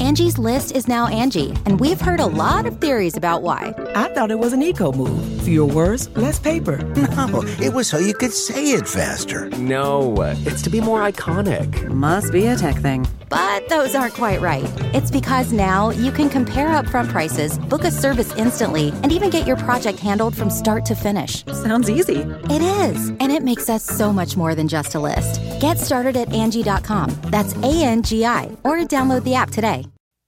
Angie's List is now Angie, and we've heard a lot of theories about why. I thought it was an eco move. Fewer words, less paper. No, it was so you could say it faster. No, it's to be more iconic. Must be a tech thing. But those aren't quite right. It's because now you can compare upfront prices, book a service instantly, and even get your project handled from start to finish. Sounds easy. It is, and it makes us so much more than just a list. Get started at Angie.com. That's ANGI, or download the app today.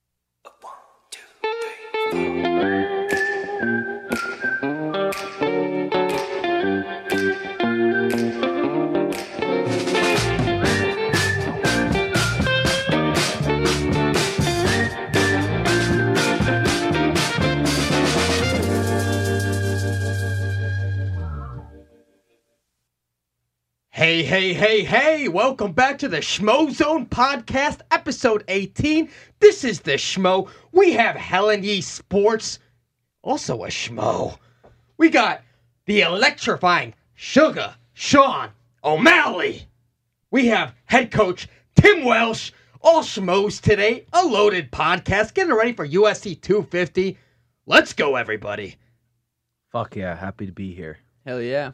Hey, welcome back to the Schmo Zone Podcast, episode 18. This is the Schmo. We have Helen Yee Sports, also a Schmo. We got the electrifying Sugar Sean O'Malley. We have head coach Tim Welsh, all Schmoes today, a loaded podcast, getting ready for UFC 250. Let's go, everybody. Fuck yeah, happy to be here. Hell yeah.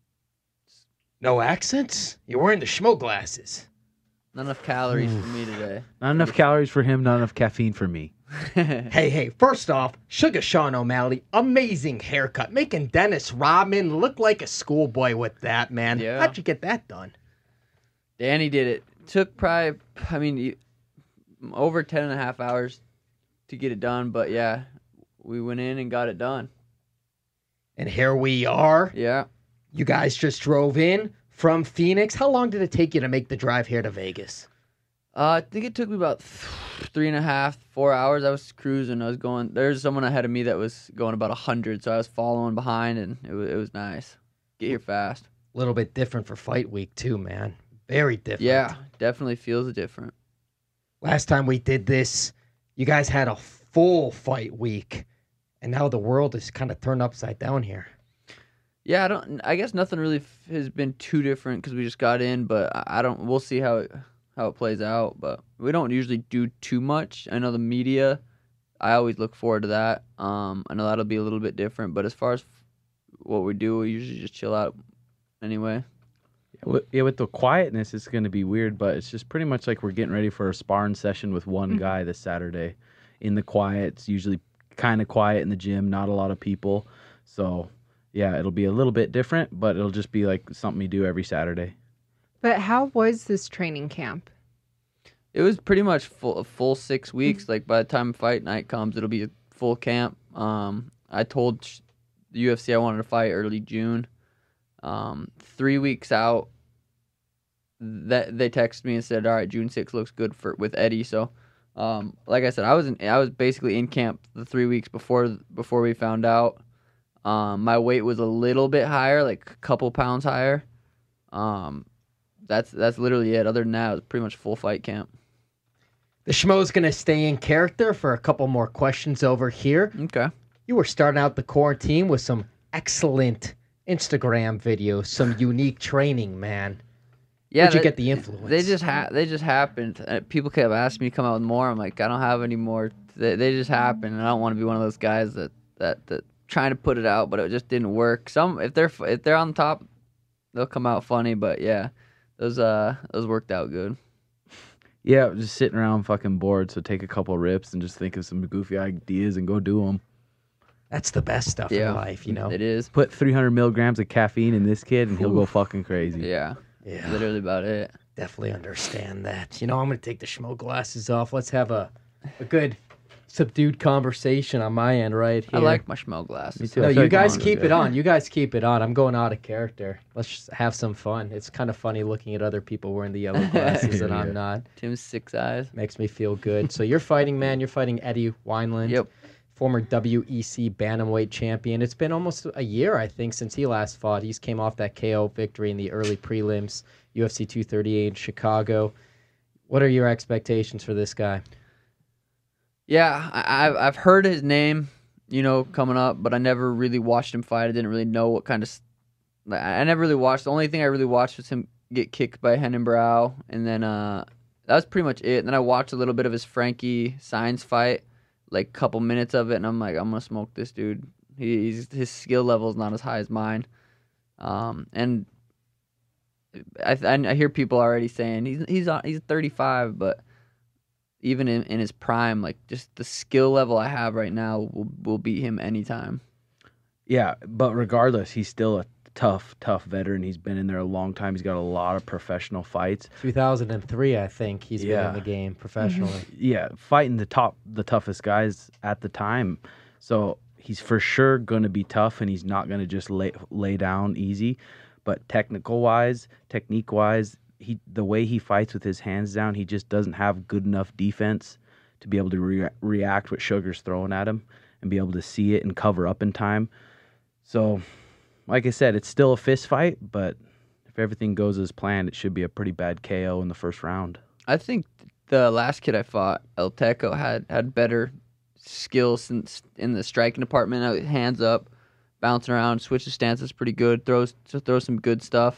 No accents? You're wearing the Schmo glasses. Not enough calories for me today. Not enough calories for him, not enough caffeine for me. Hey, first off, Sugar Sean O'Malley, amazing haircut. Making Dennis Rodman look like a schoolboy with that, man. Yeah. How'd you get that done? Danny did it. Took probably, over 10 and a half hours to get it done. But yeah, we went in and got it done. And here we are. Yeah. You guys just drove in from Phoenix. How long did it take you to make the drive here to Vegas? I think it took me about 3.5, 4 hours. I was cruising. I was going. There's someone ahead of me that was going about 100, so I was following behind, and it was nice. Get here fast. A little bit different for fight week, too, man. Very different. Yeah, definitely feels different. Last time we did this, you guys had a full fight week, and now the world is kind of turned upside down here. Yeah, I guess nothing really has been too different because we just got in, but we'll see how it plays out. But we don't usually do too much. I know the media, I always look forward to that. I know that'll be a little bit different, but as far as what we do, we usually just chill out anyway. Yeah, with the quietness, it's going to be weird, but it's just pretty much like we're getting ready for a sparring session with one guy this Saturday. In the quiet, it's usually kind of quiet in the gym, not a lot of people. So yeah, it'll be a little bit different, but it'll just be like something you do every Saturday. But how was this training camp? It was pretty much a full 6 weeks. Like by the time fight night comes, it'll be a full camp. I told the UFC I wanted to fight early June. 3 weeks out, that they texted me and said, "All right, June 6th looks good with Eddie." So, like I said, I was basically in camp the 3 weeks before we found out. My weight was a little bit higher, like a couple pounds higher. That's literally it. Other than that, it was pretty much full fight camp. The Schmo's going to stay in character for a couple more questions over here. Okay. You were starting out the quarantine with some excellent Instagram videos, some unique training, man. Yeah, Where'd you get the influence? They just happened. People kept asking me to come out with more. I'm like, I don't have any more. They just happened, and I don't want to be one of those guys that trying to put it out, but it just didn't work. Some if they're on top, they'll come out funny. But yeah, those worked out good. Yeah, just sitting around fucking bored, so take a couple rips and just think of some goofy ideas and go do them. That's the best stuff in life, you know. It is. Put 300 milligrams of caffeine in this kid, and he'll go fucking crazy. Yeah, literally about it. Definitely understand that. You know, I'm going to take the Schmo glasses off. Let's have a good subdued conversation on my end right here. I like my Schmo glasses. Me too. No, you guys keep it on. You guys keep it on. I'm going out of character. Let's just have some fun. It's kind of funny looking at other people wearing the yellow glasses and I'm not. Tim's 6 eyes. Makes me feel good. So you're fighting, man. You're fighting Eddie Wineland. Yep. Former WEC bantamweight champion. It's been almost a year, I think, since he last fought. He's came off that KO victory in the early prelims, UFC 238 in Chicago. What are your expectations for this guy? Yeah, I've heard his name, coming up, but I never really watched him fight. I didn't really know what kind of. I never really watched. The only thing I really watched was him get kicked by Renan Barão, and then that was pretty much it. And then I watched a little bit of his Frankie Saenz fight, like a couple minutes of it, and I'm like, I'm gonna smoke this dude. His skill level is not as high as mine. And I hear people already saying he's 35, but even in his prime, like just the skill level I have right now will beat him anytime. Yeah, but regardless, he's still a tough veteran. He's been in there a long time. He's got a lot of professional fights. 2003, I think he's been in the game professionally. Yeah, fighting the toughest guys at the time. So he's for sure going to be tough, and he's not going to just lay down easy. But technique-wise, the way he fights with his hands down, he just doesn't have good enough defense to be able to react what Sugar's throwing at him and be able to see it and cover up in time. So, like I said, it's still a fist fight, but if everything goes as planned, it should be a pretty bad KO in the first round. I think the last kid I fought, El Teco, had better skills in the striking department. Hands up, bouncing around, switches stances pretty good, throws some good stuff.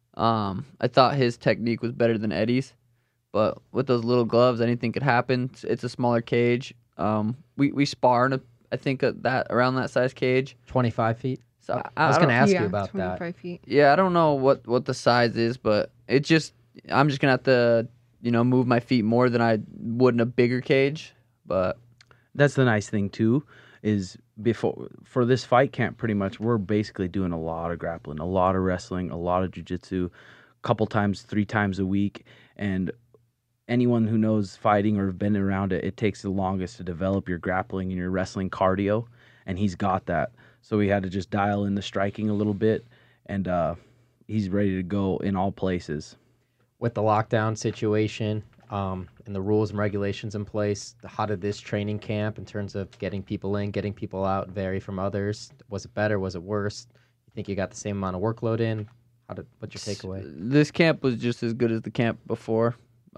I thought his technique was better than Eddie's, but with those little gloves, anything could happen. It's a smaller cage. We spar in I think around that size cage. 25 feet? So I was going to ask you about 25 that. feet. Yeah, I don't know what the size is, but I'm just going to have to, move my feet more than I would in a bigger cage. But that's the nice thing too, is for this fight camp, pretty much we're basically doing a lot of grappling, a lot of wrestling, a lot of jiu-jitsu, couple times, 3 times a week. And anyone who knows fighting or have been around it, it takes the longest to develop your grappling and your wrestling cardio, and he's got that. So we had to just dial in the striking a little bit, and he's ready to go in all places. With the lockdown situation and the rules and regulations in place, how did this training camp in terms of getting people in, getting people out vary from others? Was it better? Was it worse? You think you got the same amount of workload in? What's your takeaway? This camp was just as good as the camp before.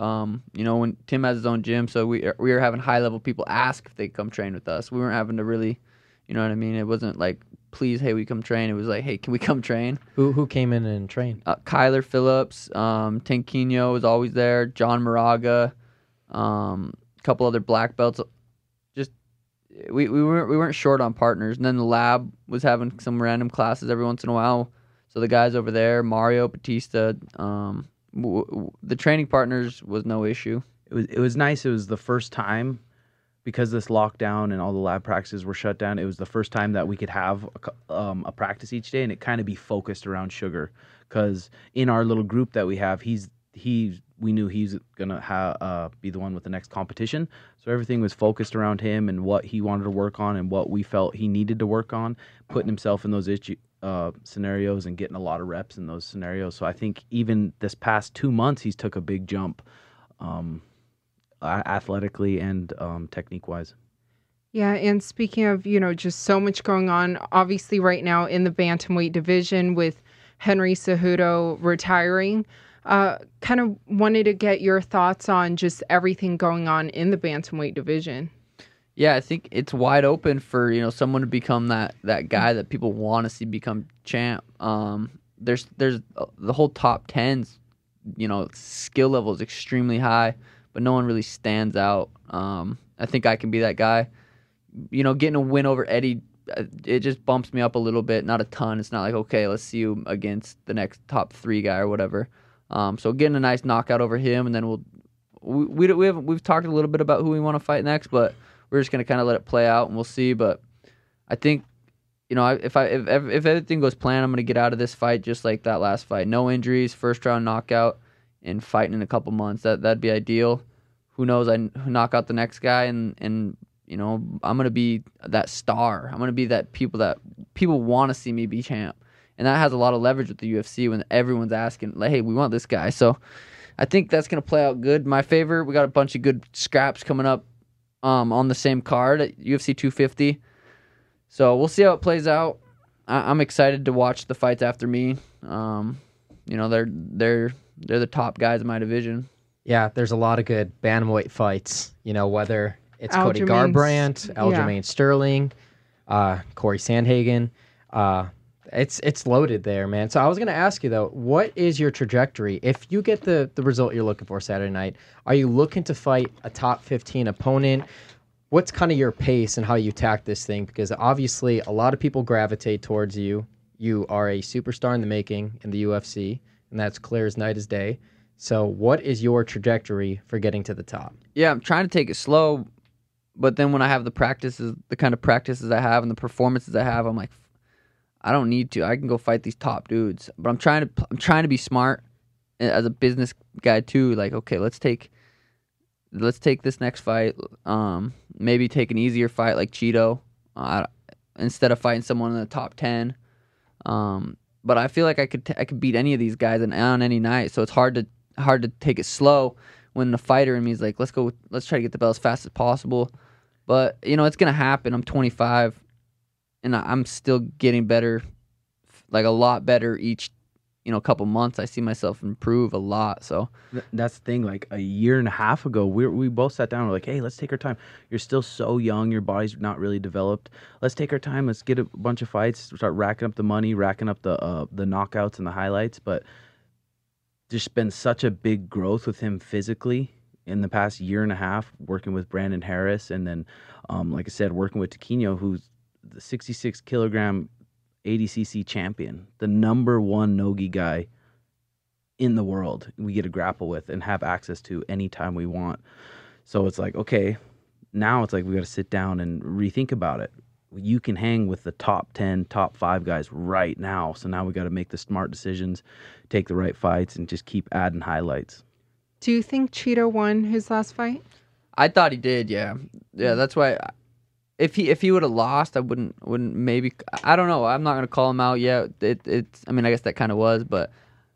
When Tim has his own gym, so we were having high-level people ask if they come train with us. We weren't having to really, you know what I mean? It wasn't like, please, hey, we come train. It was like, hey, can we come train? Who came in and trained? Kyler Phillips, Tanquino was always there, John Moraga, a couple other black belts. Just we weren't short on partners. And then the lab was having some random classes every once in a while. So the guys over there, Mario Batista, the training partners was no issue. It was nice. It was the first time, because this lockdown and all the lab practices were shut down, it was the first time that we could have a practice each day and it kind of be focused around Sugar. Because in our little group that we have, we knew he's gonna be the one with the next competition. So everything was focused around him and what he wanted to work on and what we felt he needed to work on, putting himself in those scenarios and getting a lot of reps in those scenarios. So I think even this past 2 months, he's took a big jump. Athletically and technique-wise. Yeah, and speaking of, just so much going on, obviously right now in the bantamweight division with Henry Cejudo retiring, kind of wanted to get your thoughts on just everything going on in the bantamweight division. Yeah, I think it's wide open for, someone to become that guy that people want to see become champ. There's the whole top 10's, skill level is extremely high, but no one really stands out. I think I can be that guy. Getting a win over Eddie, it just bumps me up a little bit, not a ton. It's not like, okay, let's see you against the next top 3 guy or whatever. So getting a nice knockout over him, and then we've talked a little bit about who we want to fight next, but we're just gonna kind of let it play out and we'll see. But I think, if everything goes planned, I'm gonna get out of this fight just like that last fight. No injuries, first round knockout, and fighting in a couple months. That'd be ideal. Who knows? I knock out the next guy, and I'm gonna be that star. I'm gonna be that people want to see me be champ, and that has a lot of leverage with the UFC when everyone's asking, like, hey, we want this guy. So I think that's gonna play out good. My favor, we got a bunch of good scraps coming up on the same card at UFC 250. So we'll see how it plays out. I'm excited to watch the fights after me. They're the top guys in my division. Yeah, there's a lot of good bantamweight fights. Whether it's Cody Garbrandt, Aljamain Sterling, Corey Sandhagen, It's loaded there, man. So I was gonna ask you though, what is your trajectory if you get the result you're looking for Saturday night? Are you looking to fight a top 15 opponent? What's kind of your pace and how you attack this thing? Because obviously a lot of people gravitate towards you. You are a superstar in the making in the UFC, and that's clear as night as day. So what is your trajectory for getting to the top? Yeah, I'm trying to take it slow, but then when I have the kind of practices I have and the performances I have, I'm like, I don't need to. I can go fight these top dudes. But I'm trying to be smart as a business guy too. Like, okay, let's take this next fight. Maybe take an easier fight like Cheeto, instead of fighting someone in the top 10. But I feel like I could beat any of these guys on any night. So it's hard to take it slow when the fighter in me is like, let's try to get the belt as fast as possible. But it's gonna happen. I'm 25. And I'm still getting better, like a lot better each, couple months. I see myself improve a lot. So that's the thing. Like a year and a half ago, we both sat down. We're like, hey, let's take our time. You're still so young. Your body's not really developed. Let's take our time. Let's get a bunch of fights. Start racking up the money, racking up the knockouts and the highlights. But there's been such a big growth with him physically in the past year and a half, working with Brandon Harris, and then, like I said, working with Taquinho, who's the 66 kilogram ADCC champion, the number one nogi guy in the world we get to grapple with and have access to anytime we want. So it's like, okay, now it's like we got to sit down and rethink about it. You can hang with the top 10, top 5 guys right now. So now we got to make the smart decisions, take the right fights, and just keep adding highlights. Do you think Cheeto won his last fight? I thought he did, yeah. Yeah, that's why... If he would have lost, I wouldn't maybe. I don't know. I'm not gonna call him out yet. It's. I mean, I guess that kind of was, but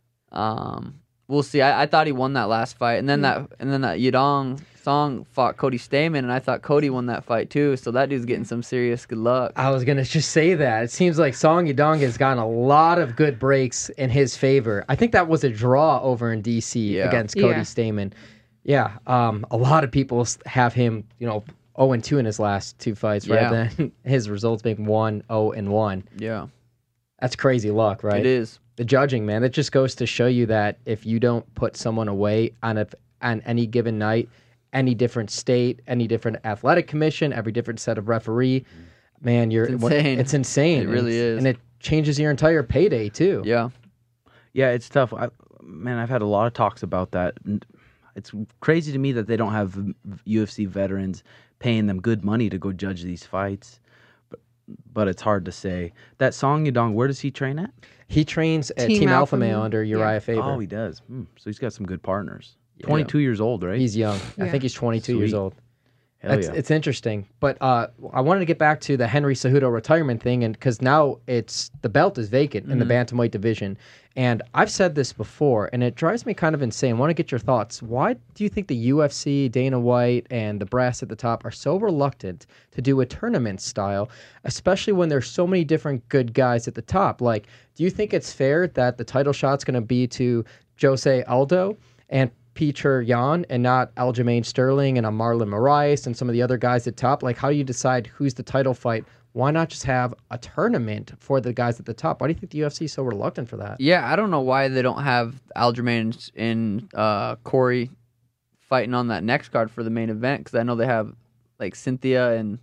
we'll see. I thought he won that last fight, and then that Yadong Song fought Cody Stamen, and I thought Cody won that fight too. So that dude's getting some serious good luck. I was gonna just say that. It seems like Song Yadong has gotten a lot of good breaks in his favor. I think that was a draw over in DC against Cody Stamen. Yeah. A lot of people have him. 0-2 in his last 2 fights, right? Then his results being 1-0-1. Yeah. That's crazy luck, right? It is. The judging, man, it just goes to show you that if you don't put someone away on any given night, any different state, any different athletic commission, every different set of referee, man, it's insane. It's insane. It really is. And it changes your entire payday, too. Yeah. Yeah, it's tough. I've had a lot of talks about that. It's crazy to me that they don't have UFC veterans paying them good money to go judge these fights, but it's hard to say. That Song Yadong, where does he train at? He trains at Team Alpha Male under Uriah Faber. Oh, he does. So he's got some good partners. 22 years old, right? He's young. I think he's 22 years old. It's interesting. But I wanted to get back to the Henry Cejudo retirement thing, and because now the belt is vacant in the bantamweight division. And I've said this before, and it drives me kind of insane. I want to get your thoughts. Why do you think the UFC, Dana White, and the brass at the top are so reluctant to do a tournament style, especially when there's so many different good guys at the top? Like, do you think it's fair that the title shot's going to be to Jose Aldo and Peter Yan and not Aljamain Sterling and a Marlon Moraes and some of the other guys at top? Like, how do you decide who's the title fight? Why not just have a tournament for the guys at the top? Why do you think the UFC is so reluctant for that? Yeah, I don't know why they don't have Aljamain and Corey fighting on that next card for the main event, because I know they have like Cynthia and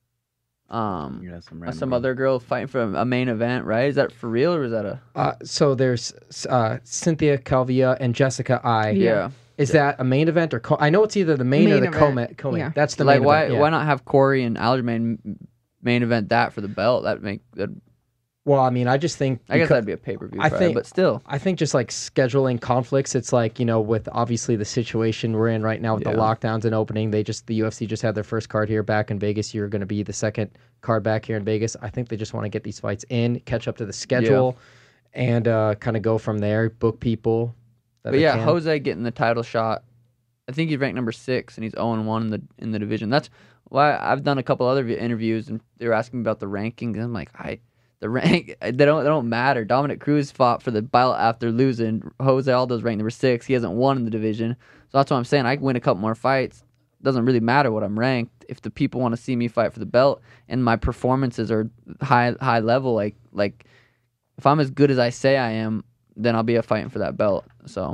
some other girl fighting for a main event, right? Is that for real, or is that a... So there's Cynthia Calvillo and Jessica Ai. Yeah. Is that a main event or... I know it's either the main or the co-main. Yeah. That's the main event. Why not have Corey and Aljamain main event that for the belt? Well, I mean, I just think... I guess that'd be a pay-per-view fight, but still. I think just like scheduling conflicts, it's like, with obviously the situation we're in right now with the lockdowns and opening, the UFC just had their first card here back in Vegas. You're going to be the second card back here in Vegas. I think they just want to get these fights in, catch up to the schedule, and kind of go from there, book people. But yeah, Jose getting the title shot. I think he's ranked number 6, and he's 0-1 in the division. That's why I've done a couple other interviews, and they were asking me about the rankings, and I'm like, the rank, they don't matter. Dominic Cruz fought for the belt after losing. Jose Aldo's ranked number 6. He hasn't won in the division. So that's what I'm saying. I can win a couple more fights. Doesn't really matter what I'm ranked. If the people want to see me fight for the belt and my performances are high level, like if I'm as good as I say I am, then I'll be fighting for that belt. So.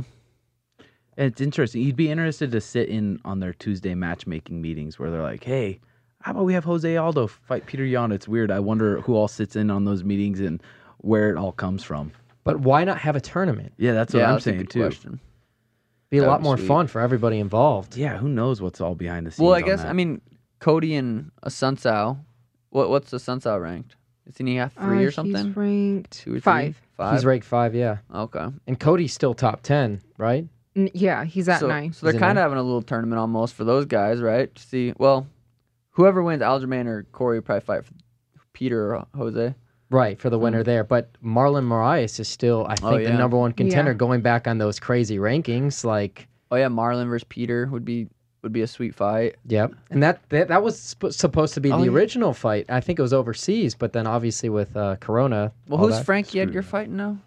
And it's interesting. You'd be interested to sit in on their Tuesday matchmaking meetings where they're like, hey, how about we have Jose Aldo fight Peter Yan? It's weird. I wonder who all sits in on those meetings and where it all comes from. But why not have a tournament? Yeah, that's what I'm saying, too. Question. Be a That lot would be more sweet. fun for everybody involved. Yeah, who knows what's all behind the scenes. Well, I on guess, that. I mean, Cody and Asuncao, what's Asuncao ranked? Isn't he at 3 or something? He's ranked 2 or 3? 5. 5? He's ranked 5, yeah. Okay. And Cody's still top 10, right? Yeah, he's at 9. So they're Is it kind nine? of having a little tournament almost for those guys, right? To see, well, whoever wins, Aljamain or Corey will probably fight for Peter or Jose. Right, for the winner there. But Marlon Moraes is still, I think, the yeah. number one contender Yeah. going back on those crazy rankings. Like, Oh yeah, Marlon versus Peter would be a sweet fight. yep. And that was supposed to be Oh, the yeah. original fight. I think it was overseas, but then obviously with Corona. Well, all who's that. Frankie Edgar fighting now?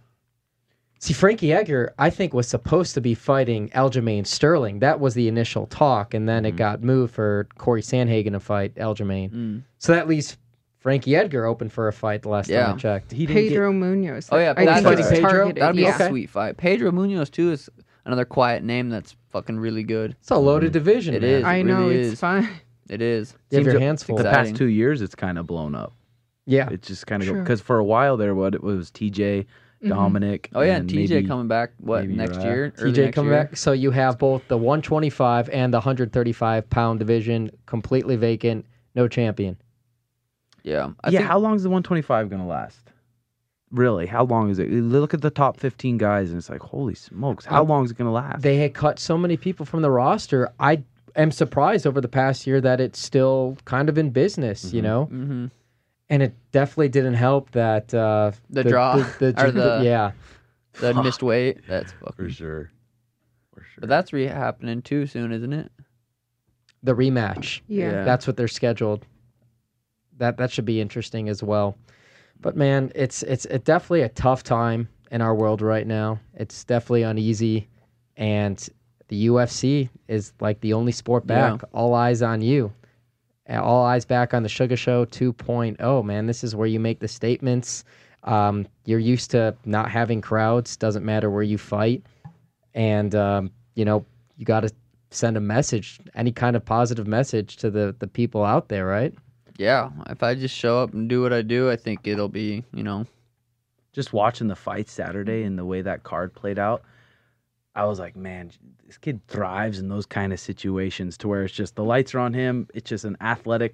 See, Frankie Edgar, I think, was supposed to be fighting Aljamain Sterling. That was the initial talk, and then it got moved for Corey Sandhagen to fight Aljamain. So that leaves Frankie Edgar open for a fight the last time I checked. he didn't Pedro Munoz. Oh yeah, I that's think it's right. Pedro? targeted. That'd be yeah. a sweet fight. Pedro Munoz too is another quiet name that's fucking really good. It's a loaded division, It man. is. I know, really it's is. fun. It is. You have Seems your like hands full. the exciting. past 2 years, it's kind of blown up. Yeah. It's just kind of True. because for a while there, what it was TJ, Dominic. Oh yeah, and TJ maybe- coming back. What maybe next Uriah. year? Early TJ next coming year? back. So you have both the 125 and the 135 pound division completely vacant, no champion. Yeah. I Yeah, think, how long is the 125 going to last? Really, how long is it? You look at the top 15 guys, and it's like, holy smokes, how long is it going to last? They had cut so many people from the roster. I am surprised over the past year that it's still kind of in business, you know? Mm-hmm. And it definitely didn't help that The draw, or the- yeah. the missed weight. That's fucking. For sure. For sure. But that's happening too soon, isn't it? The rematch. Yeah. That's what they're scheduled. That should be interesting as well. But man, it's definitely a tough time in our world right now. It's definitely uneasy, and the UFC is like the only sport back. Yeah. All eyes on you. All eyes back on the Sugar Show 2.0. Man, this is where you make the statements. You're used to not having crowds. Doesn't matter where you fight, and you got to send a message, any kind of positive message to the people out there, right? Yeah. If I just show up and do what I do, I think it'll be, Just watching the fight Saturday and the way that card played out, I was like, man, this kid thrives in those kind of situations to where it's just the lights are on him. It's just an athletic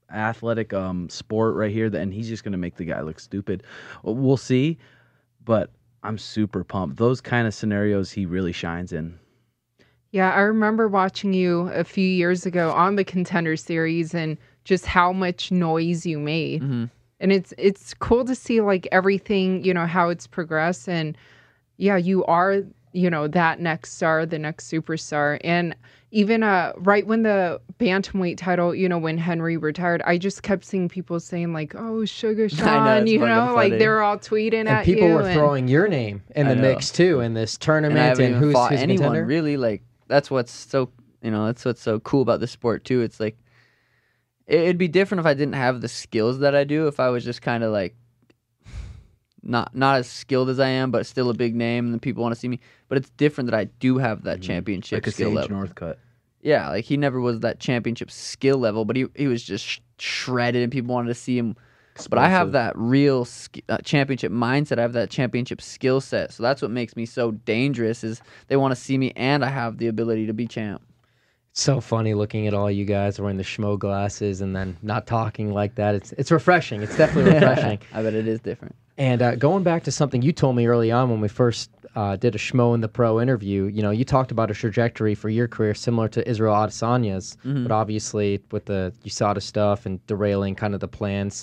sport right here, and he's just going to make the guy look stupid. We'll see, but I'm super pumped. Those kind of scenarios he really shines in. Yeah, I remember watching you a few years ago on the Contender Series and just how much noise you made. Mm-hmm. And it's cool to see like everything, how it's progressed. And yeah, you are, that next star, the next superstar. And even right when the bantamweight title, when Henry retired, I just kept seeing people saying like, "Oh, Sugar Sean," it's fucking like funny. they were all tweeting And at people you. were throwing your name in the I know. mix too in this and I tournament. haven't And even who's fought who's anyone contender? really. Like that's what's so cool about this sport too. It's like it'd be different if I didn't have the skills that I do. If I was just kind of like not as skilled as I am, but still a big name, and the people want to see me. But it's different that I do have that championship Like a skill Sage level. Northcutt. Yeah, like he never was that championship skill level, but he was just shredded, and people wanted to see him. But I have that real championship mindset. I have that championship skill set. So that's what makes me so dangerous. Is they want to see me, and I have the ability to be champ. It's so funny looking at all you guys wearing the schmo glasses and then not talking like that. It's refreshing. It's definitely refreshing. I bet it is different. And going back to something you told me early on when we first did a Schmo in the Pro interview, you talked about a trajectory for your career similar to Israel Adesanya's, but obviously with the USADA stuff and derailing kind of the plans.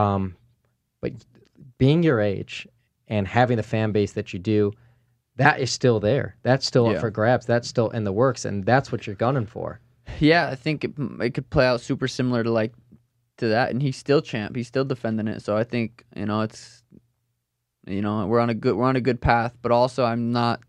But being your age and having the fan base that you do, that is still there. That's still up Yeah. for grabs. That's still in the works, and that's what you're gunning for. Yeah, I think it could play out super similar to that, and he's still champ. He's still defending it. So I think it's we're on a good path. But also I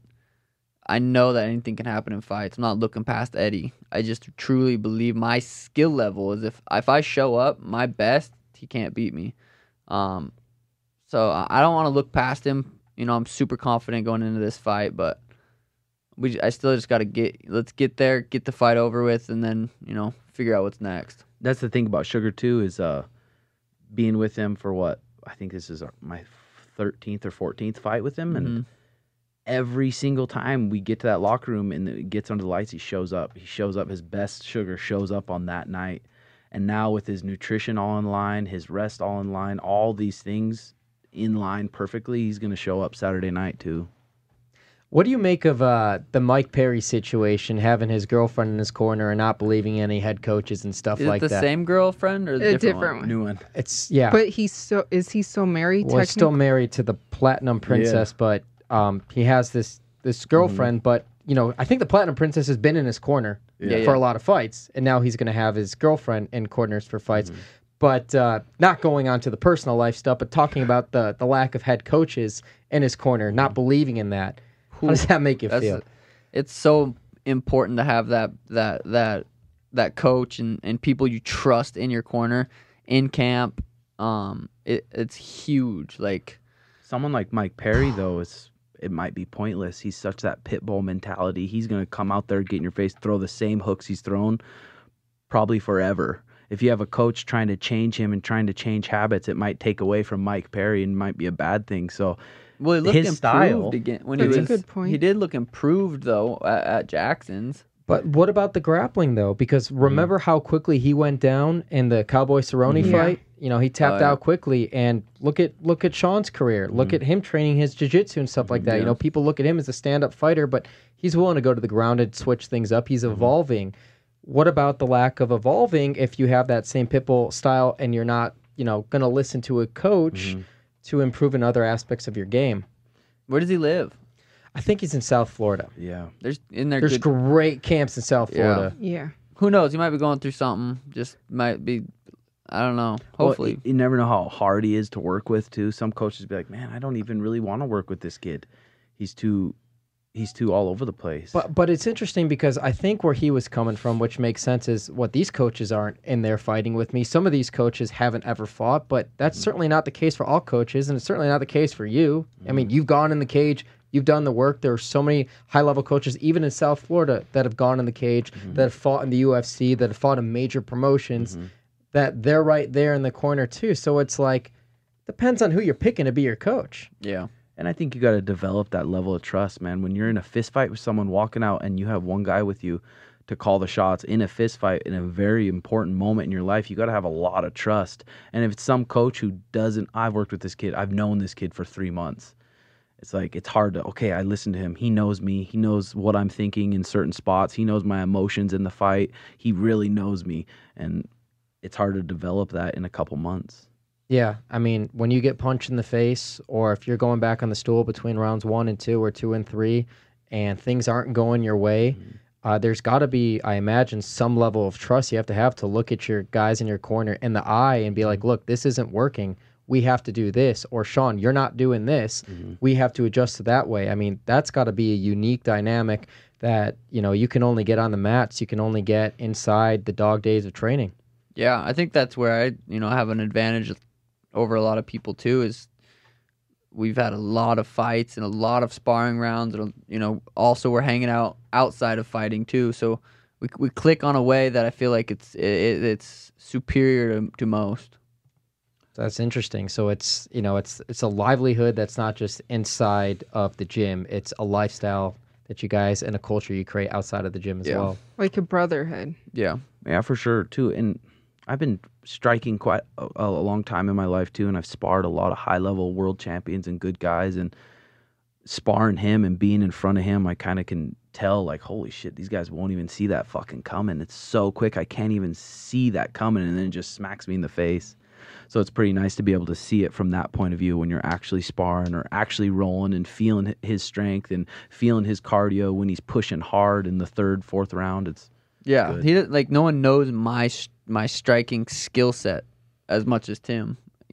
know that anything can happen in fights. I'm not looking past Eddie. I just truly believe my skill level is if I show up my best, he can't beat me. So I don't want to look past him. You know, I'm super confident going into this fight, but I still just got to let's get there, get the fight over with, and then, you know, figure out what's next. That's the thing about Sugar too, is being with him for what I think this is my 13th or 14th fight with him, and every single time we get to that locker room and it gets under the lights, he shows up. He shows up. His best Sugar shows up on that night. And now with his nutrition all in line, his rest all in line, all these things in line perfectly, he's going to show up Saturday night too. What do you make of the Mike Perry situation, having his girlfriend in his corner and not believing any head coaches and stuff like that? Is it the same girlfriend or A the different one? New one. It's, yeah. But is he still married? Well, he's still married to the Platinum Princess, but he has this girlfriend. But, you know, I think the Platinum Princess has been in his corner for a lot of fights, and now he's going to have his girlfriend in corners for fights. But not going on to the personal life stuff, but talking about the lack of head coaches in his corner, not believing in that. How does that make you feel? It's so important to have that coach and people you trust in your corner in camp. It's huge. Like someone like Mike Perry, though, it might be pointless. He's such that pit bull mentality. He's going to come out there, get in your face, throw the same hooks he's thrown probably forever. If you have a coach trying to change him and trying to change habits, it might take away from Mike Perry and might be a bad thing. So, well, he looked his improved style again when That's a good point. He did look improved though at Jackson's. But what about the grappling though? Because remember how quickly he went down in the Cowboy Cerrone fight. You know, he tapped out quickly. And look at Sean's career. Look at him training his jiu-jitsu and stuff like that. You know, people look at him as a stand-up fighter, but he's willing to go to the ground and switch things up. He's evolving. What about the lack of evolving if you have that same pitbull style and you're not, you know, going to listen to a coach to improve in other aspects of your game? Where does he live? I think he's in South Florida. Yeah. There's good great camps in South Florida. Yeah. Who knows? He might be going through something. Just might be, I don't know. Hopefully. Well, you never know how hard he is to work with, too. Some coaches be like, man, I don't even really want to work with this kid. He's too all over the place. But it's interesting because I think where he was coming from, which makes sense, is what these coaches aren't in there fighting with me. Some of these coaches haven't ever fought, but that's certainly not the case for all coaches, and it's certainly not the case for you. I mean, you've gone in the cage, you've done the work. There are so many high-level coaches, even in South Florida, that have gone in the cage, that have fought in the UFC, that have fought in major promotions, that they're right there in the corner too. So it's like, depends on who you're picking to be your coach. Yeah. And I think you got to develop that level of trust, man. When you're in a fist fight with someone walking out and you have one guy with you to call the shots in a fist fight in a very important moment in your life, you got to have a lot of trust. And if it's some coach who doesn't, I've worked with this kid, I've known this kid for 3 months. It's like, it's hard to, okay, I listen to him. He knows me. He knows what I'm thinking in certain spots. He knows my emotions in the fight. He really knows me. And it's hard to develop that in a couple months. Yeah, I mean, when you get punched in the face, or if you're going back on the stool between rounds 1 and 2 or 2 and 3, and things aren't going your way, there's got to be, I imagine, some level of trust you have to look at your guys in your corner in the eye and be like, look, this isn't working. We have to do this. Or, Sean, you're not doing this. We have to adjust to that way. I mean, that's got to be a unique dynamic that, you know, you can only get on the mats. You can only get inside the dog days of training. Yeah, I think that's where I, have an advantage over a lot of people too, is we've had a lot of fights and a lot of sparring rounds, and also we're hanging out outside of fighting too, so we click on a way that I feel like it's superior to most. That's interesting. So it's a livelihood that's not just inside of the gym, it's a lifestyle that you guys and a culture you create outside of the gym as well. Like a brotherhood. Yeah, for sure too. And I've been striking quite a long time in my life too, and I've sparred a lot of high-level world champions and good guys, and sparring him and being in front of him, I kind of can tell, like, holy shit, these guys won't even see that fucking coming. It's so quick, I can't even see that coming, and then it just smacks me in the face. So it's pretty nice to be able to see it from that point of view when you're actually sparring or actually rolling and feeling his strength and feeling his cardio when he's pushing hard in the 3rd, 4th round. It's good. No one knows my striking skill set as much as Tim.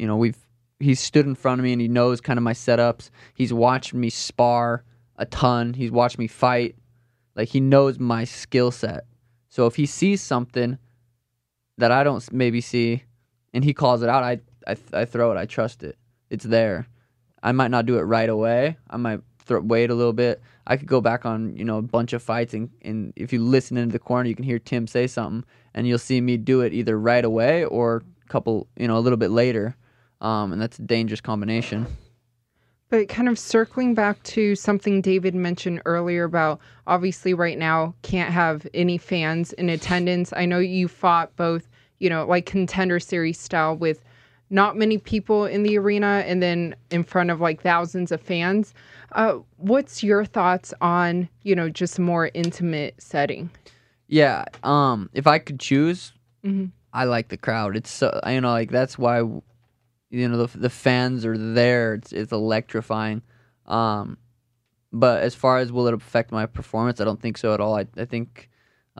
He's stood in front of me and he knows kind of my setups. He's watched me spar a ton. He's watched me fight. Like, he knows my skill set. So if he sees something that I don't maybe see and he calls it out, I throw it. I trust it. it's there. I might not do it right away. I might wait a little bit. I could go back on, a bunch of fights, and if you listen into the corner, you can hear Tim say something, and you'll see me do it either right away or a little bit later, and that's a dangerous combination. But kind of circling back to something David mentioned earlier about obviously right now can't have any fans in attendance. I know you fought both, like Contender Series style with not many people in the arena and then in front of like thousands of fans. What's your thoughts on, just a more intimate setting? Yeah. If I could choose, I like the crowd. It's so, like that's why, the fans are there. It's electrifying. But as far as will it affect my performance, I don't think so at all. I think,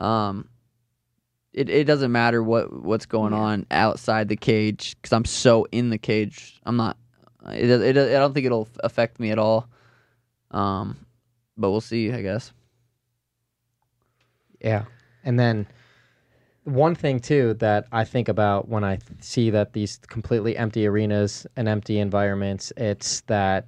it doesn't matter what's going on outside the cage because I'm so in the cage. I'm not. I don't think it'll affect me at all. But we'll see, I guess. Yeah, and then one thing too that I think about when I see that these completely empty arenas and empty environments, it's that,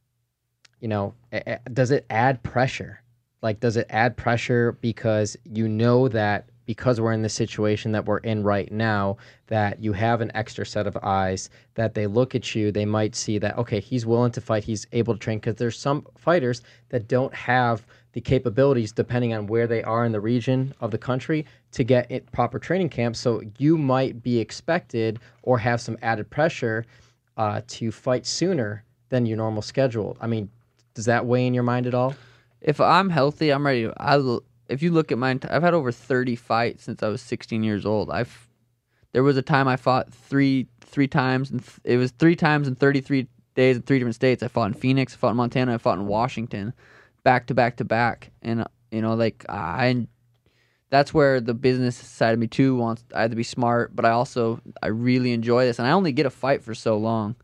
does it add pressure? Like, does it add pressure because that because we're in the situation that we're in right now, that you have an extra set of eyes, that they look at you, they might see that, okay, he's willing to fight, he's able to train, because there's some fighters that don't have the capabilities, depending on where they are in the region of the country, to get it proper training camp. So you might be expected or have some added pressure to fight sooner than your normal schedule. I mean, does that weigh in your mind at all? If I'm healthy, I'm ready. If you look at mine, I've had over 30 fights since I was 16 years old. There was a time I fought three times, and it was 3 times in 33 days in 3 different states. I fought in Phoenix, I fought in Montana, I fought in Washington, back to back to back. And that's where the business side of me too wants. I have to be smart, but I really enjoy this, and I only get a fight for so long.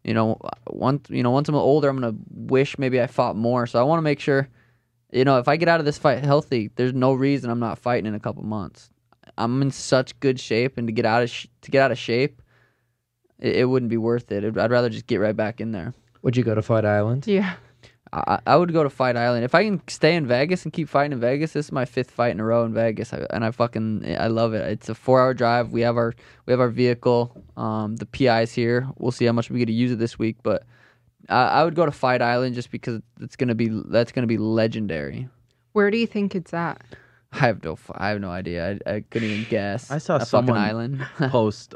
Once I'm older, I'm gonna wish maybe I fought more. So I want to make sure. If I get out of this fight healthy, there's no reason I'm not fighting in a couple months. I'm in such good shape, and to get out of shape, it wouldn't be worth it. I'd rather just get right back in there. Would you go to Fight Island? Yeah. I would go to Fight Island. If I can stay in Vegas and keep fighting in Vegas, this is my 5th fight in a row in Vegas, and I love it. It's a 4-hour drive. We have our vehicle. The PI's here. We'll see how much we get to use it this week, but I would go to Fight Island just because that's gonna be legendary. Where do you think it's at? I have no idea. I couldn't even guess. I saw a someone fucking island post.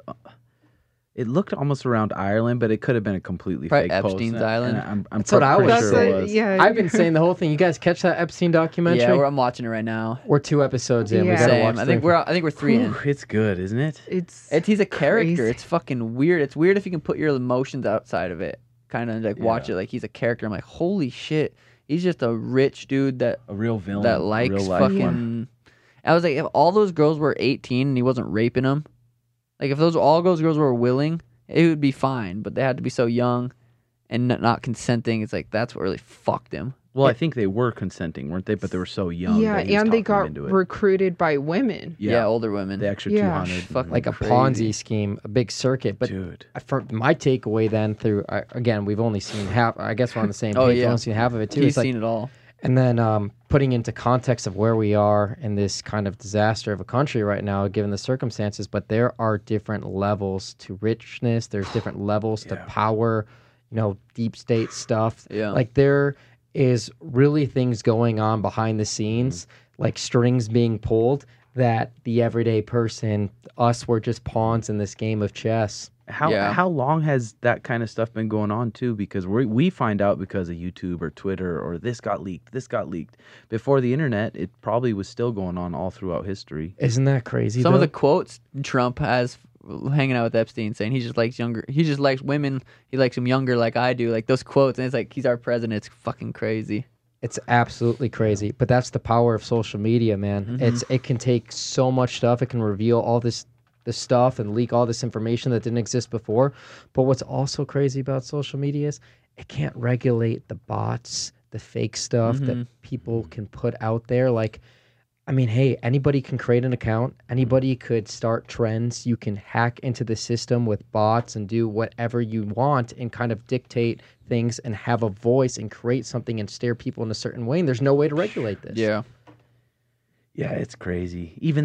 It looked almost around Ireland, but it could have been a completely Probably fake Epstein's post. Island. I'm That's what I pretty was sure saying. it was. Yeah, I've been saying the whole thing. You guys catch that Epstein documentary? Yeah, I'm watching it right now. We're 2 episodes in. Yeah. We gotta Same. watch. I think we're 3 in. It's good, isn't it? He's a character. crazy. It's fucking weird. It's weird if you can put your emotions outside of it. Kind of like watch it like he's a character. I'm like, holy shit. He's just a rich dude that A real villain. that likes real life fucking. one. I was like, if all those girls were 18 and he wasn't raping them, like if all those girls were willing, it would be fine. But they had to be so young and not consenting. It's like that's what really fucked him. Well, I think they were consenting, weren't they? But they were so young. Yeah, that he was and they talking them got into it. recruited by women. Yeah, older women. The extra Yeah. 200. Fuck, like a Crazy. Ponzi scheme, a big circuit. But Dude. for my takeaway then through, again, we've only seen half. I guess we're on the same page. Oh, We've yeah. only seen half of it too. He's It's like, seen it all. and then putting into context of where we are in this kind of disaster of a country right now, given the circumstances, but there are different levels to richness. There's different levels to power, deep state stuff. Yeah. Like there is really things going on behind the scenes, like strings being pulled that the everyday person, us, we're just pawns in this game of chess. How long has that kind of stuff been going on too? Because we find out because of YouTube or Twitter or this got leaked. Before the internet, it probably was still going on all throughout history. Isn't that crazy? Some of though? the quotes Trump has hanging out with Epstein saying he just likes younger. He just likes women. He likes them younger like I do. Like those quotes, and it's like he's our president. It's fucking crazy. It's absolutely crazy, but that's the power of social media, man. It can take so much stuff. It can reveal all this stuff and leak all this information that didn't exist before. But what's also crazy about social media is it can't regulate the bots, the fake stuff that people can put out there. Like I mean, hey, anybody can create an account. Anybody could start trends. You can hack into the system with bots and do whatever you want and kind of dictate things and have a voice and create something and steer people in a certain way. And there's no way to regulate this. Yeah. Yeah, it's crazy. Even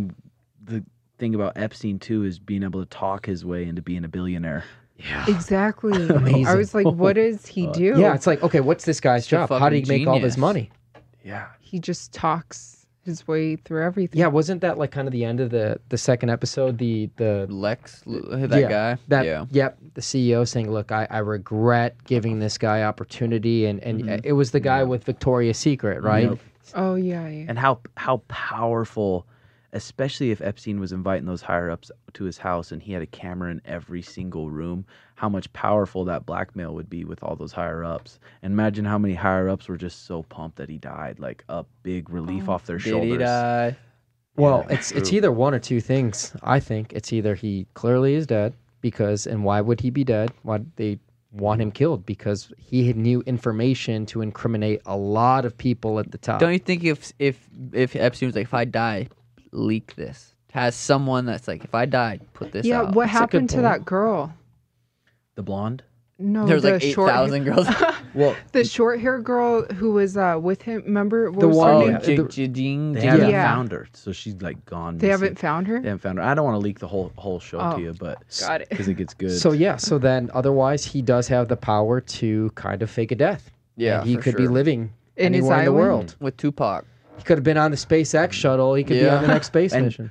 the thing about Epstein too is being able to talk his way into being a billionaire. Yeah. Exactly. Amazing. I was like, what does he do? Yeah, it's like, okay, what's this guy's a job? How did he fucking make all this genius. money? Yeah. He just talks his way through everything. Yeah, wasn't that like kind of the end of the second episode? The Lex, that yeah, guy. That, yeah. Yep. The CEO saying, look, I regret giving this guy opportunity. And it was the guy with Victoria's Secret, right? Yep. Oh, yeah. And how powerful, especially if Epstein was inviting those higher ups to his house and he had a camera in every single room, how much powerful that blackmail would be with all those higher ups. And imagine how many higher ups were just so pumped that he died, like a big relief off their Did shoulders. he die? Well, Yeah, it's true. either one or two things. I think it's either he clearly is dead and why would he be dead? Why did they want him killed? Because he had new information to incriminate a lot of people at the top. Don't you think if Epstein was like, if I die, leak this? Has someone that's like, if I died, put this Yeah, out. what That's a good happened to point. that girl? The blonde? No, There's the like short 8,000 girls. Well, the short hair girl who was with him. Remember what The was her one- Oh, name? yeah, Jing. they haven't Yeah. found her, so she's like gone. They missing. haven't found her. They haven't found her. I don't want to leak the whole show Oh, to you, but got it. because it gets good. So yeah, so then otherwise he does have the power to kind of fake a death. Yeah, And he for could be sure. living In his anywhere in the island? world. With Tupac. He could have been on the SpaceX shuttle. He could be on the Yeah. next space And- mission.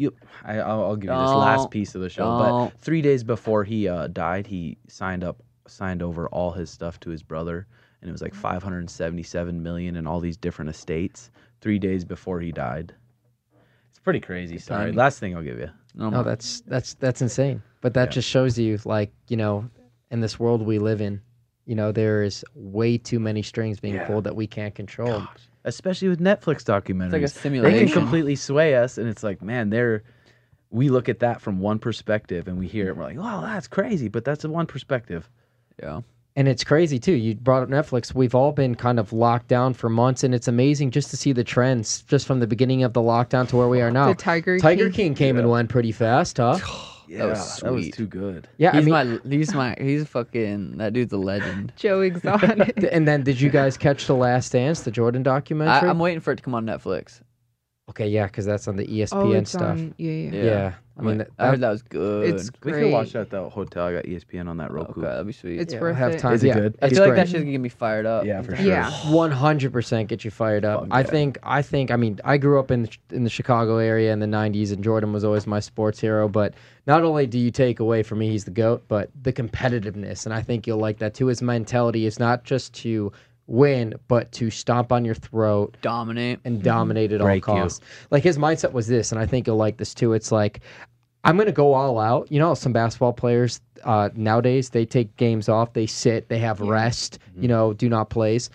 I'll give you this last Don't. piece of the show. But Don't. 3 days before he died, he signed over all his stuff to his brother, and it was like 577 million in all these different estates. 3 days before he died. It's pretty crazy. Sorry, timing. last thing I'll give you. No, that's insane. But that just shows you, like, you know, in this world we live in, you know, there is way too many strings being pulled that we can't control. Especially with Netflix documentaries. like a They simulation. can completely sway us, and it's like, man, we look at that from one perspective, and we hear it, and we're like, wow, that's crazy, but that's one perspective. Yeah. And it's crazy too. You brought up Netflix. We've all been kind of locked down for months, and it's amazing just to see the trends just from the beginning of the lockdown to where we are now. The Tiger King came and went pretty fast, huh? Yeah, was that was sweet. too good. Yeah, He's fucking, that dude's a legend. Joe Exotic. And then did you guys catch The Last Dance, the Jordan documentary? I'm waiting for it to come on Netflix. Okay, yeah, because that's on the ESPN Oh, it's stuff. on. Yeah. Yeah. I mean, I heard that was good. It's We great. could watch that at the hotel. I got ESPN on that Roku. Okay, that'd be sweet. It's yeah, worth have it. time. Is it Yeah, good? I it's feel like great. that shit's gonna get me fired up. Yeah, for sure. Yeah. 100% get you fired up. Fuck I yeah. think. I mean, I grew up in the Chicago area in the '90s, and Jordan was always my sports hero. But not only do you take away from me, he's the GOAT, but the competitiveness, and I think you'll like that too. His mentality is not just to win, but to stomp on your throat Dominate. and dominate at all Break you. costs. Like his mindset was this, and I think you'll like this too. It's like, I'm going to go all out. You know, some basketball players nowadays, they take games off, they sit, they have rest, you know, do not plays.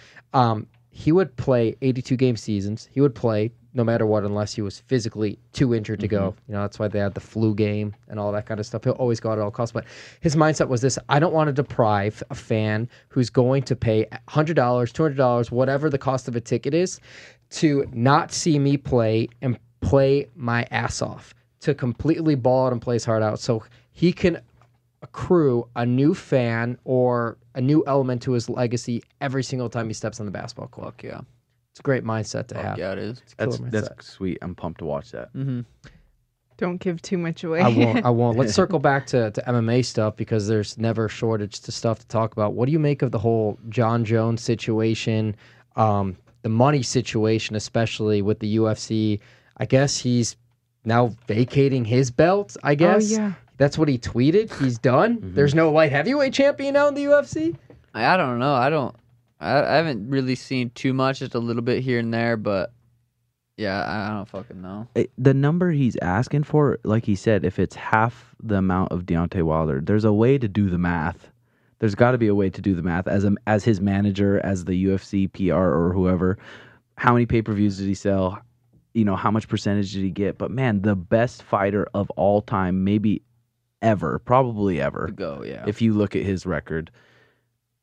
He would play 82 game seasons. He would play no matter what, unless he was physically too injured to go. You know, that's why they had the flu game and all that kind of stuff. He'll always go out at all costs. But his mindset was this: I don't want to deprive a fan who's going to pay $100, $200, whatever the cost of a ticket is, to not see me play and play my ass off, to completely ball out and play his heart out, so he can accrue a new fan or a new element to his legacy every single time he steps on the basketball court. Fuck yeah. It's a great mindset to Fuck have. yeah, it is. It's a killer That's mindset. sweet. I'm pumped to watch that. Mm-hmm. Don't give too much away. I won't. Let's circle back to MMA stuff, because there's never a shortage to stuff to talk about. What do you make of the whole John Jones situation, the money situation, especially with the UFC? I guess he's now vacating his belt, I guess. Oh, yeah. That's what he tweeted. He's done. There's no light heavyweight champion now in the UFC. I don't know. I haven't really seen too much, just a little bit here and there, but yeah, I don't fucking know. The number he's asking for, like he said, if it's half the amount of Deontay Wilder, there's a way to do the math. There's got to be a way to do the math as his manager, as the UFC PR or whoever. How many pay-per-views did he sell? You know, how much percentage did he get? But man, the best fighter of all time, maybe ever, probably ever. To go, yeah. If you look at his record.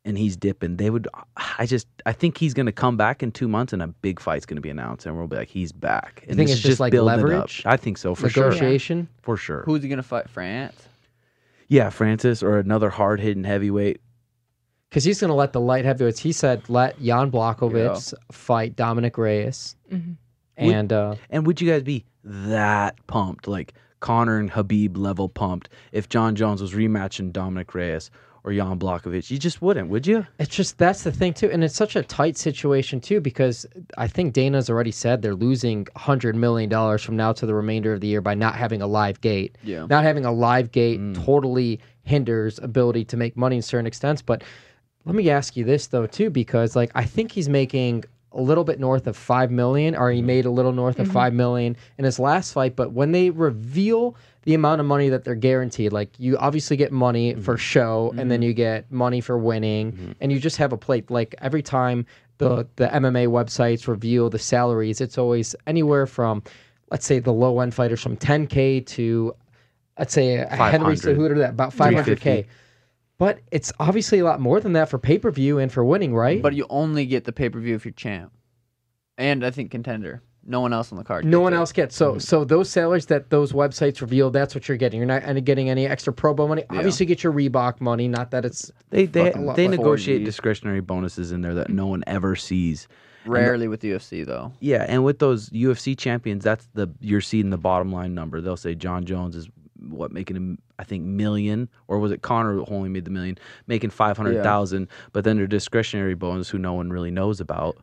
and he's dipping, I think he's going to come back in 2 months and a big fight's going to be announced and we'll be like, he's back. And You think this it's is just like building it up. leverage? I think so, for sure. Negotiation? For sure. Who's he gonna fight? France? Yeah, Francis or another hard-hitting heavyweight. Because he's going to let the light heavyweights. He said let Jan Blachowicz fight Dominic Reyes. And would you guys be that pumped, like Conor and Habib level pumped, if John Jones was rematching Dominic Reyes or Jan Blachowicz? You just wouldn't, would you? it's just, that's the thing too. And it's such a tight situation too, because I think Dana's already said they're losing $100 million from now to the remainder of the year by not having a live gate. Yeah. Not having a live gate totally hinders ability to make money in certain extents. But let me ask you this though too, because like I think he's making a little bit north of $5 million, or he made a little north of $5 million in his last fight. But when they reveal the amount of money that they're guaranteed, like you obviously get money for show, and then you get money for winning, and you just have a plate. Like every time the MMA websites reveal the salaries, it's always anywhere from, let's say the low end fighters from 10K to, let's say a Henry 500. Cejudo, that about 500K. But it's obviously a lot more than that for pay-per-view and for winning, right? But you only get the pay-per-view if you're champ. And I think contender. No one else on the card. No gets one it. else gets. So those salaries that those websites reveal, that's what you're getting. You're not getting any extra Pro Bowl money. Obviously, you get your Reebok money. Not that it's They a lot, but- negotiate discretionary bonuses in there that no one ever sees. Rarely with the UFC though. Yeah, and with those UFC champions, you're seeing the bottom line number. They'll say John Jones is making him, I think, million, or was it Conor who only made the million, making 500,000, but then their discretionary bonus, who no one really knows about,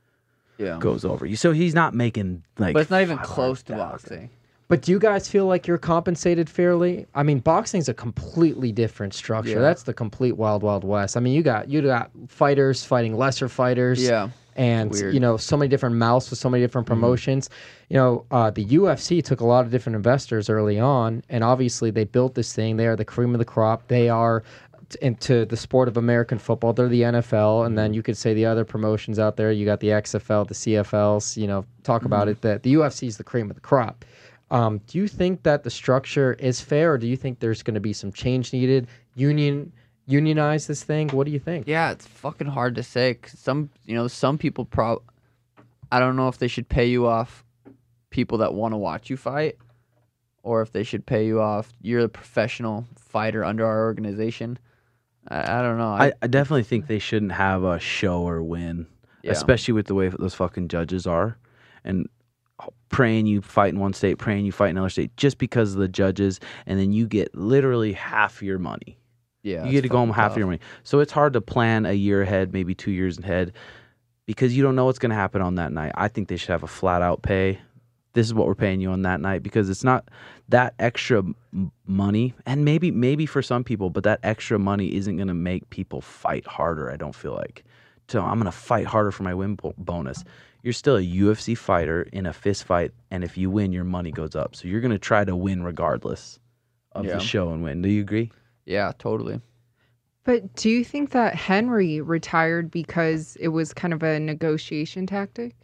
goes over you. So he's not making like. But it's not even close to boxing. But do you guys feel like you're compensated fairly? I mean, boxing's a completely different structure. Yeah. That's the complete wild, wild west. I mean, you got fighters fighting lesser fighters. Yeah. And Weird. so many different mouths with so many different promotions. The UFC took a lot of different investors early on, and obviously they built this thing. They are the cream of the crop. They are into the sport of American football. They're the NFL, and then you could say the other promotions out there. You got the XFL, the CFLs. Talk about it. That the UFC is the cream of the crop. Do you think that the structure is fair, or do you think there's going to be some change needed? Unionize this thing? What do you think? Yeah, it's fucking hard to say. 'Cause some people I don't know if they should pay you off people that want to watch you fight, or if they should pay you off you're a professional fighter under our organization. I don't know. I definitely think they shouldn't have a show or win, especially with the way those fucking judges are, and praying you fight in one state, praying you fight in another state, just because of the judges, and then you get literally half your money. Yeah, you get to go home half your money. So it's hard to plan a year ahead, maybe 2 years ahead, because you don't know what's going to happen on that night. I think they should have a flat out pay. This is what we're paying you on that night, because it's not that extra money, and maybe for some people, but that extra money isn't going to make people fight harder. I don't feel like. So I'm going to fight harder for my win bonus. You're still a UFC fighter in a fist fight, and if you win, your money goes up. So you're going to try to win regardless of the show and win. Do you agree? Yeah, totally. But do you think that Henry retired because it was kind of a negotiation tactic?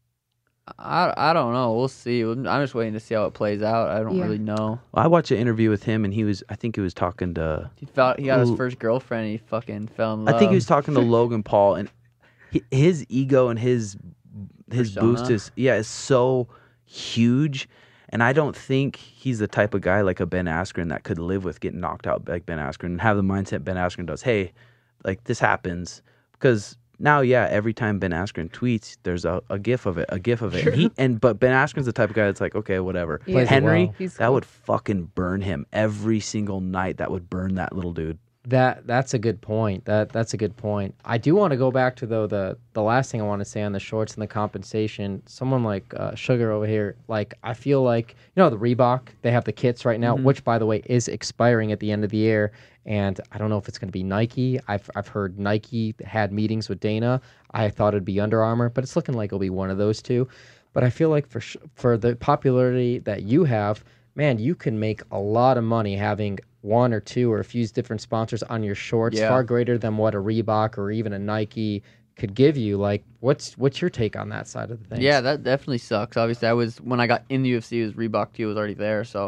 I don't know. We'll see. I'm just waiting to see how it plays out. I don't really know. Well, I watched an interview with him, and I think he was talking to. He got his first girlfriend. And he fucking fell in love. I think he was talking to Logan Paul, and his ego and his Persona. boost is so huge, and I don't think he's the type of guy like a Ben Askren that could live with getting knocked out like Ben Askren and have the mindset Ben Askren does. Hey, like this happens, because now, every time Ben Askren tweets, there's a gif of it, Sure. But Ben Askren's the type of guy that's like, okay, whatever. Yeah. Henry, He's that cool. would fucking burn him every single night. That would burn that little dude. That's a good point. That's a good point. I do want to go back to the last thing I want to say on the shorts and the compensation. Someone like Sugar over here, like I feel like the Reebok, they have the kits right now, which by the way is expiring at the end of the year, and I don't know if it's going to be Nike. I've heard Nike had meetings with Dana. I thought it'd be Under Armour, but it's looking like it'll be one of those two. But I feel like for the popularity that you have, man, you can make a lot of money having one or two or a few different sponsors on your shorts, far greater than what a Reebok or even a Nike could give you. Like, what's your take on that side of the thing? Yeah, that definitely sucks. Obviously, when I got in the UFC, it was Reebok too was already there, so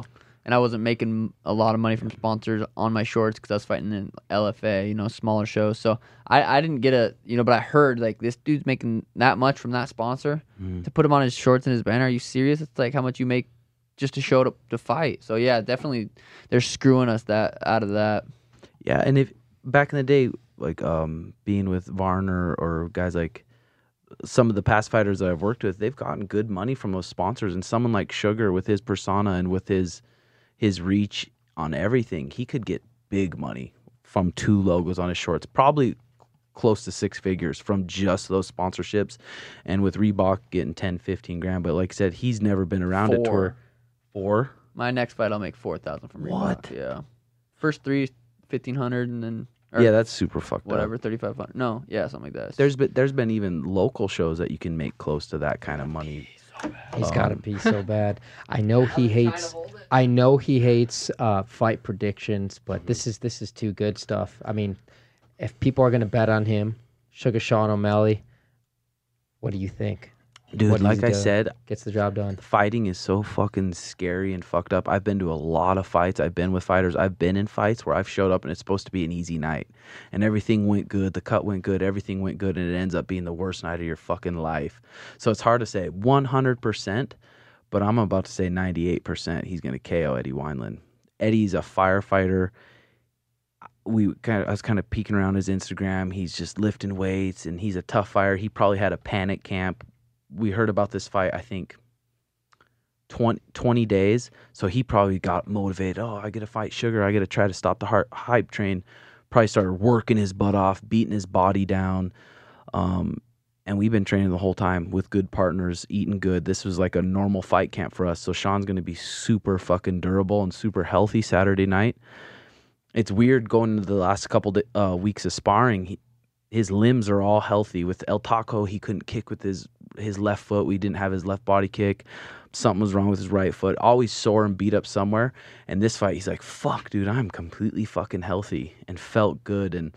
and I wasn't making a lot of money from sponsors on my shorts because I was fighting in LFA, smaller shows. So I didn't get but I heard like this dude's making that much from that sponsor to put him on his shorts and his banner. Are you serious? It's like how much you make just to show up to fight. So yeah, definitely they're screwing us out of that. Yeah, and if back in the day, like being with Varner or guys like some of the past fighters that I've worked with, they've gotten good money from those sponsors. And someone like Sugar with his persona and with his reach on everything, he could get big money from 2 logos on his shorts, probably close to 6 figures from just those sponsorships. And with Reebok getting 10, 15 grand. But like I said, he's never been around it to where 4. My next fight, I'll make 4,000 from Reebok. What? Yeah. First 3, 1,500, and then yeah, that's super fucked whatever, up. 3,500. No, yeah, something like that. There's been even local shows that you can make close to that kind of money. He's got to be so bad. I know he hates. I know he hates fight predictions, but this is too good stuff. I mean, if people are gonna bet on him, Sugar Sean O'Malley, what do you think? Dude, What does like he I do? said, Gets the job done. fighting is so fucking scary and fucked up. I've been to a lot of fights. I've been with fighters. I've been in fights where I've showed up and it's supposed to be an easy night. And everything went good. The cut went good. Everything went good. And it ends up being the worst night of your fucking life. So it's hard to say 100%, but I'm about to say 98% he's going to KO Eddie Wineland. Eddie's a firefighter. I was kind of peeking around his Instagram. He's just lifting weights and he's a tough fighter. He probably had a panic camp. We heard about this fight, I think, 20 days. So he probably got motivated. Oh, I got to fight Sugar. I got to try to stop the hype train. Probably started working his butt off, beating his body down. And we've been training the whole time with good partners, eating good. This was like a normal fight camp for us. So Sean's going to be super fucking durable and super healthy Saturday night. It's weird going into the last couple weeks of sparring. His limbs are all healthy. With El Taco, he couldn't kick with his left foot. We didn't have his left body kick. Something was wrong with his right foot. Always sore and beat up somewhere. And this fight, he's like, fuck, dude, I'm completely fucking healthy and felt good. And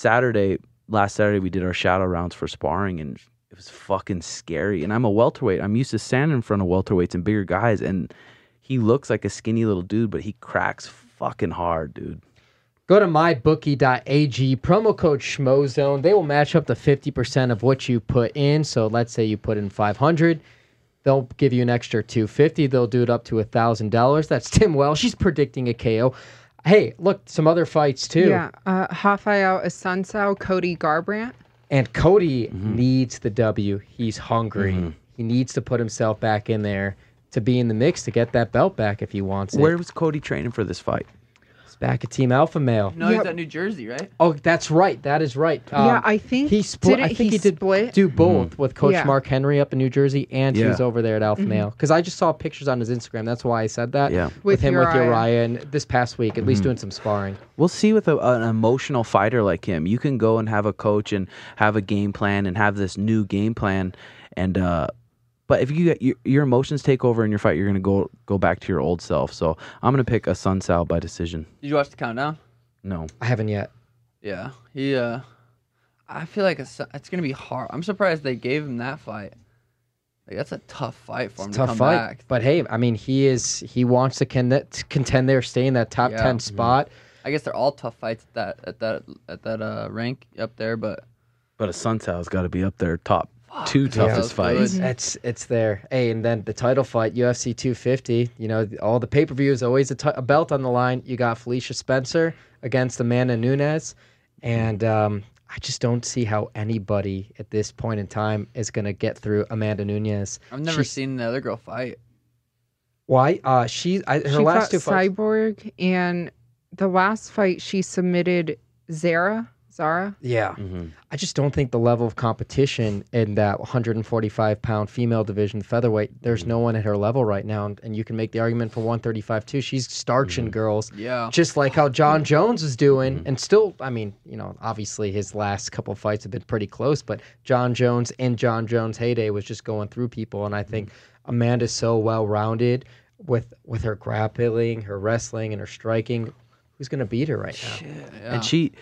last Saturday, we did our shadow rounds for sparring, and it was fucking scary. And I'm a welterweight. I'm used to standing in front of welterweights and bigger guys. And he looks like a skinny little dude, but he cracks fucking hard, dude. Go to mybookie.ag, promo code SCHMOZone. They will match up to 50% of what you put in. So let's say you put in $500. They'll give you an extra $250. They'll do it up to $1,000. That's Tim Welsh. She's predicting a KO. Hey, look, some other fights too. Yeah, Rafael Assunção, Cody Garbrandt. And Cody needs the W. He's hungry. He needs to put himself back in there to be in the mix to get that belt back if he wants it. Where was Cody training for this fight? Back at Team Alpha Male. No, he's at New Jersey, right? Oh, that's right. That is right. Yeah, I think he split. didn't I think he he did split? do both with Coach Yeah. Mark Henry up in New Jersey, and he Yeah. was over there at Alpha Male. Because I just saw pictures on his Instagram. That's why I said that. Yeah. With him with Uriah. Uriah, and this past week, at least doing some sparring. We'll see with an emotional fighter like him. You can go and have a coach and have a game plan and have this new game plan, and but if you get your emotions take over in your fight, you're gonna go back to your old self. So I'm gonna pick Assunção by decision. Did you watch the countdown? No. I haven't yet. Yeah, he. I feel like it's gonna be hard. I'm surprised they gave him that fight. Like that's a tough fight for him to Tough come fight. back. But hey, I mean, he wants to contend there, stay in that top Yeah. 10 spot. I guess they're all tough fights at that rank up there, but Assunção's got to be up there top 2 toughest that was fights. It's there. Hey, and then the title fight, UFC 250. You know, all the pay-per-views, always a belt on the line. You got Felicia Spencer against Amanda Nunes, and I just don't see how anybody at this point in time is going to get through Amanda Nunes. I've never seen the other girl fight. Why? Her She last fought 2 fights. Cyborg, and the last fight she submitted Zara. Yeah. I just don't think the level of competition in that 145-pound female division featherweight, there's no one at her level right now. And you can make the argument for 135 too. She's starching girls. Yeah. Just like how John Jones is doing. And still, I mean, you know, obviously his last couple of fights have been pretty close, but John Jones in John Jones' heyday was just going through people. And I think Amanda's so well-rounded with her grappling, her wrestling, and her striking. Who's going to beat her right now? Yeah. And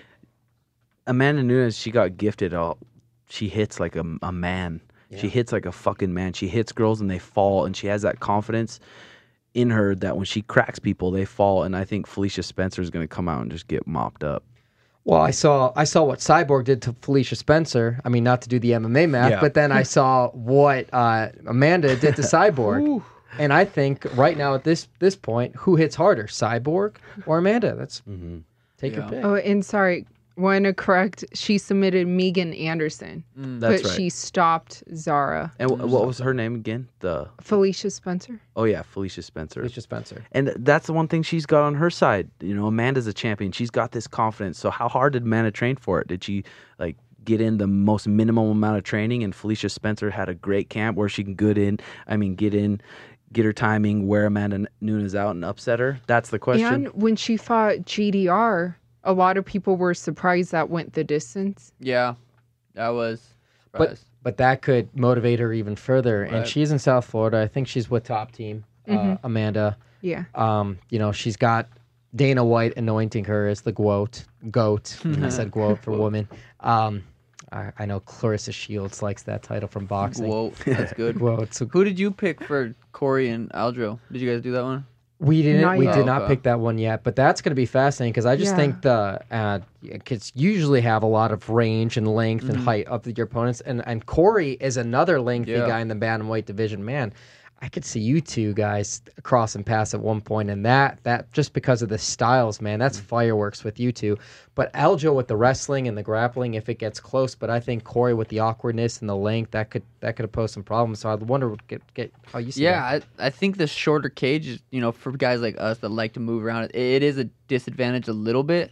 Amanda Nunes, she got gifted. She hits like a man. Yeah. She hits like a fucking man. She hits girls and they fall, and she has that confidence in her that when she cracks people, they fall. And I think Felicia Spencer is going to come out and just get mopped up. Well, I saw what Cyborg did to Felicia Spencer. I mean, not to do the MMA math, but then I saw what Amanda did to Cyborg. And I think right now at this point, who hits harder, Cyborg or Amanda? That's take your pick. Oh, and sorry, want to correct. She submitted Megan Anderson, That's but right. she stopped Zara. And what was her name again? Felicia Spencer. Oh yeah, Felicia Spencer. Felicia Spencer. And that's the one thing she's got on her side. You know, Amanda's a champion. She's got this confidence. So how hard did Amanda train for it? Did she get in the most minimum amount of training? And Felicia Spencer had a great camp where she can get her timing, wear Amanda Nunes out and upset her. That's the question. And when she fought GDR, a lot of people were surprised that went the distance. Yeah, that was surprised. But that could motivate her even further. Right. And she's in South Florida. I think she's with Top Team, Amanda. Yeah. She's got Dana White anointing her as the goat. I said goat for woman. I know Clarissa Shields likes that title from boxing. Whoa, that's good. Goat. Who did you pick for Corey and Aljo? Did you guys do that one? We didn't. Not We yet. did not Okay. pick that one yet, but that's going to be fascinating because I just think the kids usually have a lot of range and length and height of your opponents, and Corey is another lengthy guy in the bantamweight division. Man, I could see you two guys crossing paths at one point, and that just because of the styles, man, that's fireworks with you two. But Aljo with the wrestling and the grappling, if it gets close, but I think Corey with the awkwardness and the length, that could have posed some problems. So I wonder get how you see that. Yeah, I think the shorter cage is, for guys like us that like to move around, it is a disadvantage a little bit.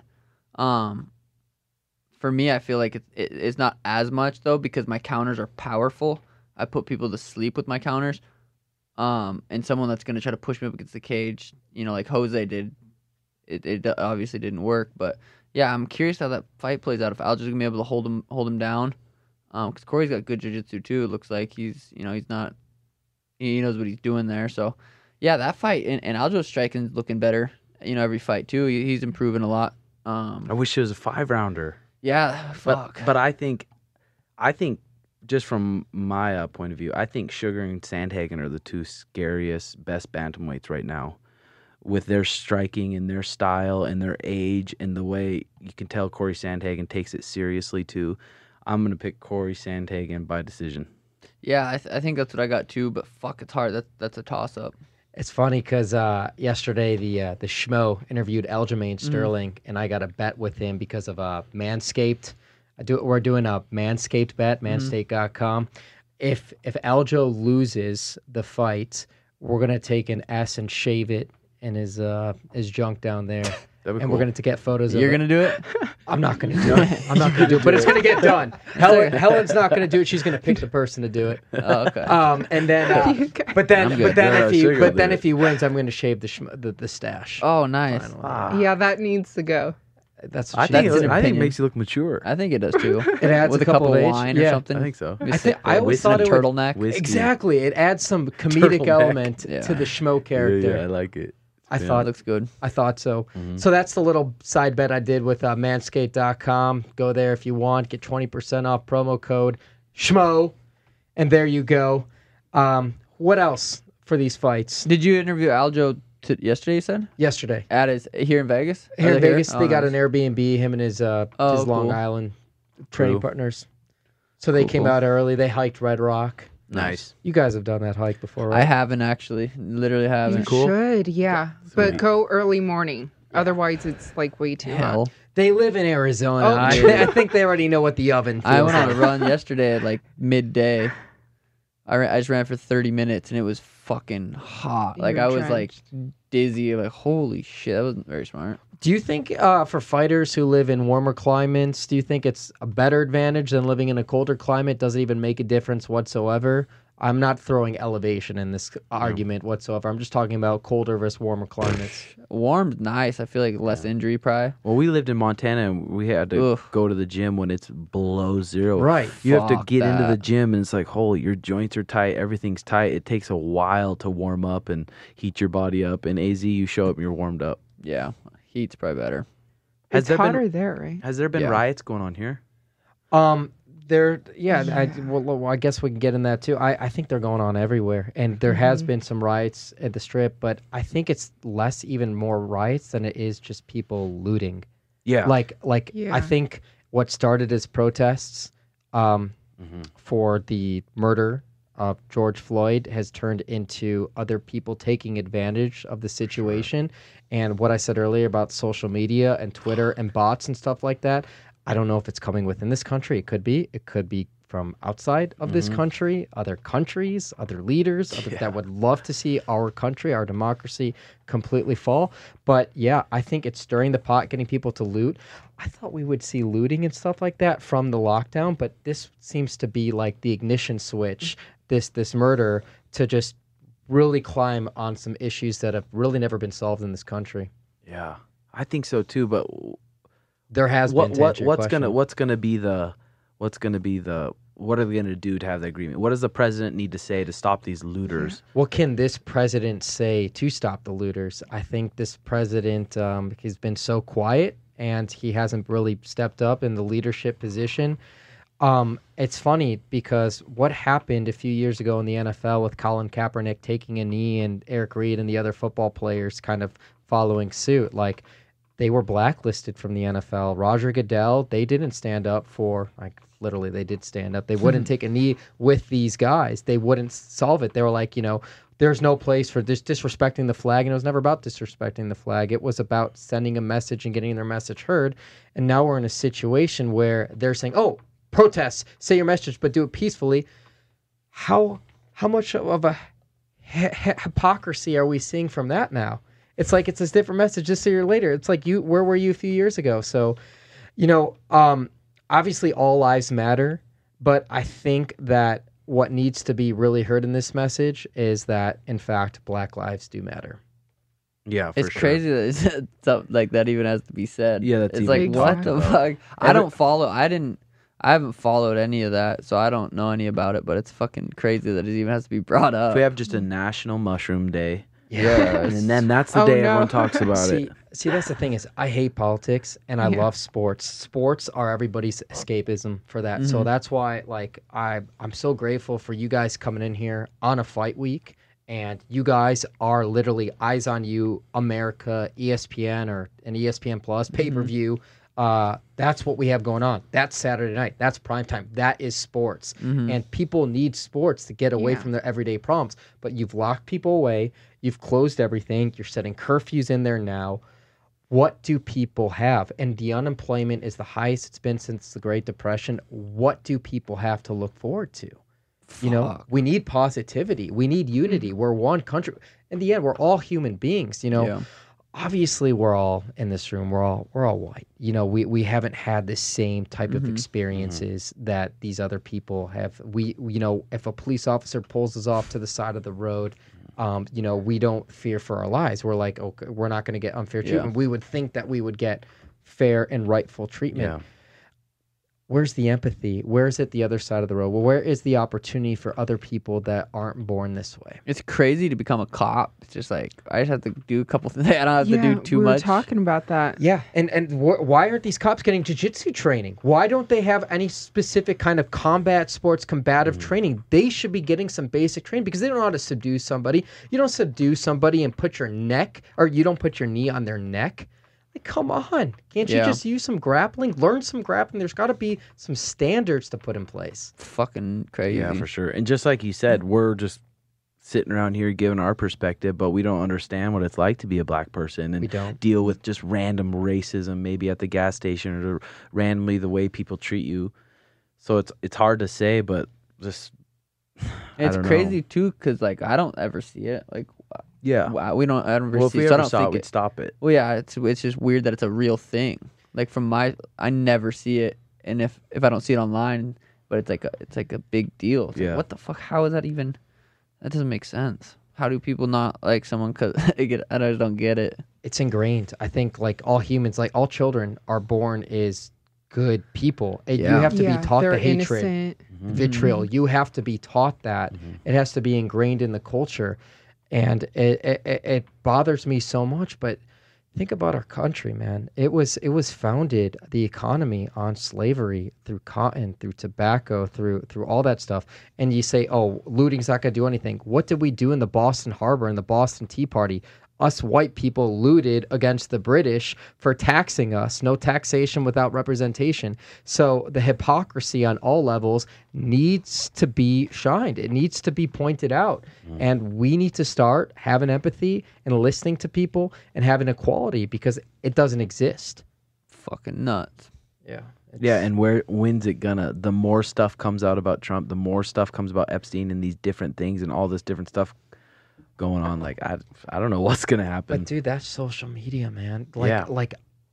For me, I feel like it's not as much though because my counters are powerful. I put people to sleep with my counters. And someone that's going to try to push me up against the cage, like Jose did, it obviously didn't work. But yeah, I'm curious how that fight plays out. If Aljo's going to be able to hold him down, because Corey's got good jiu-jitsu too. It looks like he knows what he's doing there. So yeah, that fight and Aljo's striking looking better. Every fight too. He's improving a lot. I wish it was a 5-rounder. Yeah, fuck. But I think just from my point of view, I think Sugar and Sandhagen are the two scariest, best bantamweights right now. With their striking and their style and their age and the way you can tell Corey Sandhagen takes it seriously too, I'm going to pick Corey Sandhagen by decision. Yeah, I think that's what I got too, but fuck, it's hard. That's a toss-up. It's funny because yesterday the Schmo interviewed Aljamain Sterling, and I got a bet with him because of Manscaped. We're doing a Manscaped bet, Manscaped.com. If Aljo loses the fight, we're gonna take an S and shave it in his junk down there, and cool. we're gonna get photos of it. You're gonna do it? I'm not gonna do it. I'm not gonna do it, but it's gonna get done. Helen's not gonna do it. She's gonna pick the person to do it. Oh, okay. And then, but then if he wins, I'm gonna shave the stash. Oh, nice. Yeah, that needs to go. That's I what think she- it makes you look mature. I think it does too. It adds with a a couple couple of of age. wine or Yeah, something. I think so. I always thought it would turtleneck. Whiskey. exactly. It adds some comedic Turtleneck. element Yeah. to the Schmo character. Yeah, I like it. I Yeah. thought Looks good. I thought so. So that's the little side bet I did with Manscaped.com. Go there if you want. Get 20% off promo code SCHMO. And there you go. What else for these fights? Did you interview Aljo yesterday? You said Yesterday. here in Vegas. Here Are in they Vegas, Oh, they got nice. an Airbnb, him and his Long cool. Island training Cool. partners. So they came out early. They hiked Red Rock. Nice. You guys have done that hike before, right? I haven't actually. Literally haven't. You should, yeah. But go early morning. Otherwise, it's like way too hot. Hell. They live in Arizona. Oh, I think they already know what the oven feels I went on a like. run yesterday at like midday. I just ran for 30 minutes and it was fucking hot. You Like were I was like drenched. dizzy. Like holy shit, that wasn't very smart. Do you think for fighters who live in warmer climates, do you think it's a better advantage than living in a colder climate? Does it even make a difference whatsoever? I'm not throwing elevation in this argument whatsoever. I'm just talking about colder versus warmer climates. Warm's nice. I feel like less injury probably. Well, we lived in Montana and we had to Oof. go to the gym when it's below zero. Right. You have to Fuck get into the that. gym and it's like, holy, your joints are tight. Everything's tight. It takes a while to warm up and heat your body up. In AZ, you show up and you're warmed up. Yeah, heat's probably better. Has It's there been- hotter there, right? Has there been Yeah. riots going on here? I guess we can get in that too. I think they're going on everywhere, and there has been some riots at the Strip, but I think it's less, even more riots than it is just people looting. Yeah. I think what started as protests for the murder of George Floyd has turned into other people taking advantage of the situation. And what I said earlier about social media and Twitter and bots and stuff like that, I don't know if it's coming within this country. It could be from outside of this country, other countries, other leaders that would love to see our country, our democracy completely fall. But yeah, I think it's stirring the pot, getting people to loot. I thought we would see looting and stuff like that from the lockdown, but this seems to be like the ignition switch, this murder, to just really climb on some issues that have really never been solved in this country. Yeah, I think so too. But there has been what's gonna be the what are they gonna do to have the agreement? What does the president need to say to stop these looters? What can this president say to stop the looters? I think this president, he's been so quiet and he hasn't really stepped up in the leadership position. It's funny because what happened a few years ago in the NFL with Colin Kaepernick taking a knee and Eric Reid and the other football players kind of following suit, like they were blacklisted from the NFL. Roger Goodell, they didn't stand up for, like, literally they did stand up. They wouldn't take a knee with these guys. They wouldn't solve it. They were like, there's no place for this disrespecting the flag. And it was never about disrespecting the flag. It was about sending a message and getting their message heard. And now we're in a situation where they're saying, oh, protests, say your message, but do it peacefully. How much of a hypocrisy are we seeing from that now? It's like it's a different message just a year later. It's like, where were you a few years ago? So, obviously all lives matter, but I think that what needs to be really heard in this message is that, in fact, Black lives do matter. Yeah, it's crazy that something like that even has to be said. Yeah, that's it's like, what the fuck? I haven't followed any of that, so I don't know any about it, but it's fucking crazy that it even has to be brought up. If we have just a National Mushroom Day. Yeah, and then that's the day everyone talks about it. See, that's the thing is, I hate politics and I love sports. Sports are everybody's escapism for that. So that's why, like, I'm so grateful for you guys coming in here on a fight week, and you guys are literally Eyes on You, America, ESPN, or an ESPN Plus pay-per-view. That's what we have going on. That's Saturday night. That's prime time. That is sports. And people need sports to get away from their everyday problems. But you've locked people away. You've closed everything. You're setting curfews in there now. What do people have? And the unemployment is the highest it's been since the Great Depression. What do people have to look forward to? Fuck. We need positivity. We need unity. We're one country. In the end, we're all human beings, Obviously, we're all in this room. We're all white. We haven't had the same type of experiences that these other people have. If a police officer pulls us off to the side of the road, we don't fear for our lives. We're like, okay, we're not going to get unfair treatment. We would think that we would get fair and rightful treatment. Yeah. Where's the empathy? Where is it the other side of the road? Well, where is the opportunity for other people that aren't born this way? It's crazy to become a cop. It's just like, I just have to do a couple things. I don't have to do too much. We were talking about that. Yeah, and why aren't these cops getting jiu-jitsu training? Why don't they have any specific kind of combat sports, combative training? They should be getting some basic training because they don't know how to subdue somebody. You don't subdue somebody and put your neck, or you don't put your knee on their neck. Come on. Can't you just use some grappling? Learn some grappling. There's got to be some standards to put in place. Fucking crazy. Yeah, for sure. And just like you said, we're just sitting around here giving our perspective, but we don't understand what it's like to be a black person and deal with just random racism, maybe at the gas station, or randomly the way people treat you. So it's hard to say, but just it's crazy too, because like I don't ever see it. Like, yeah, we don't. I don't ever well, see if we it. So ever I don't saw think it, we'd stop it. Well, yeah, it's just weird that it's a real thing. Like I never see it, and if I don't see it online, but it's like a big deal. It's like, what the fuck? How is that even? That doesn't make sense. How do people not like someone because I just don't get it. It's ingrained. I think like all humans, like all children, are born as good people. You have to be taught the hatred, vitriol. You have to be taught that. It has to be ingrained in the culture. And it bothers me so much, but Think about our country, man. It was founded, the economy, on slavery, through cotton, through tobacco, through all that stuff. And you say, oh, looting's not gonna do anything. What did we do in the Boston Harbor and the Boston Tea Party? Us white people looted against the British for taxing us. No taxation without representation. So the hypocrisy on all levels needs to be shined. It needs to be pointed out. And we need to start having empathy and listening to people and having equality, because it doesn't exist. Fucking nuts. Yeah. Yeah, and when's it gonna? The more stuff comes out about Trump, the more stuff comes about Epstein and these different things and all this different stuff going on. Like, I don't know what's gonna happen. But dude, that's social media, man. Like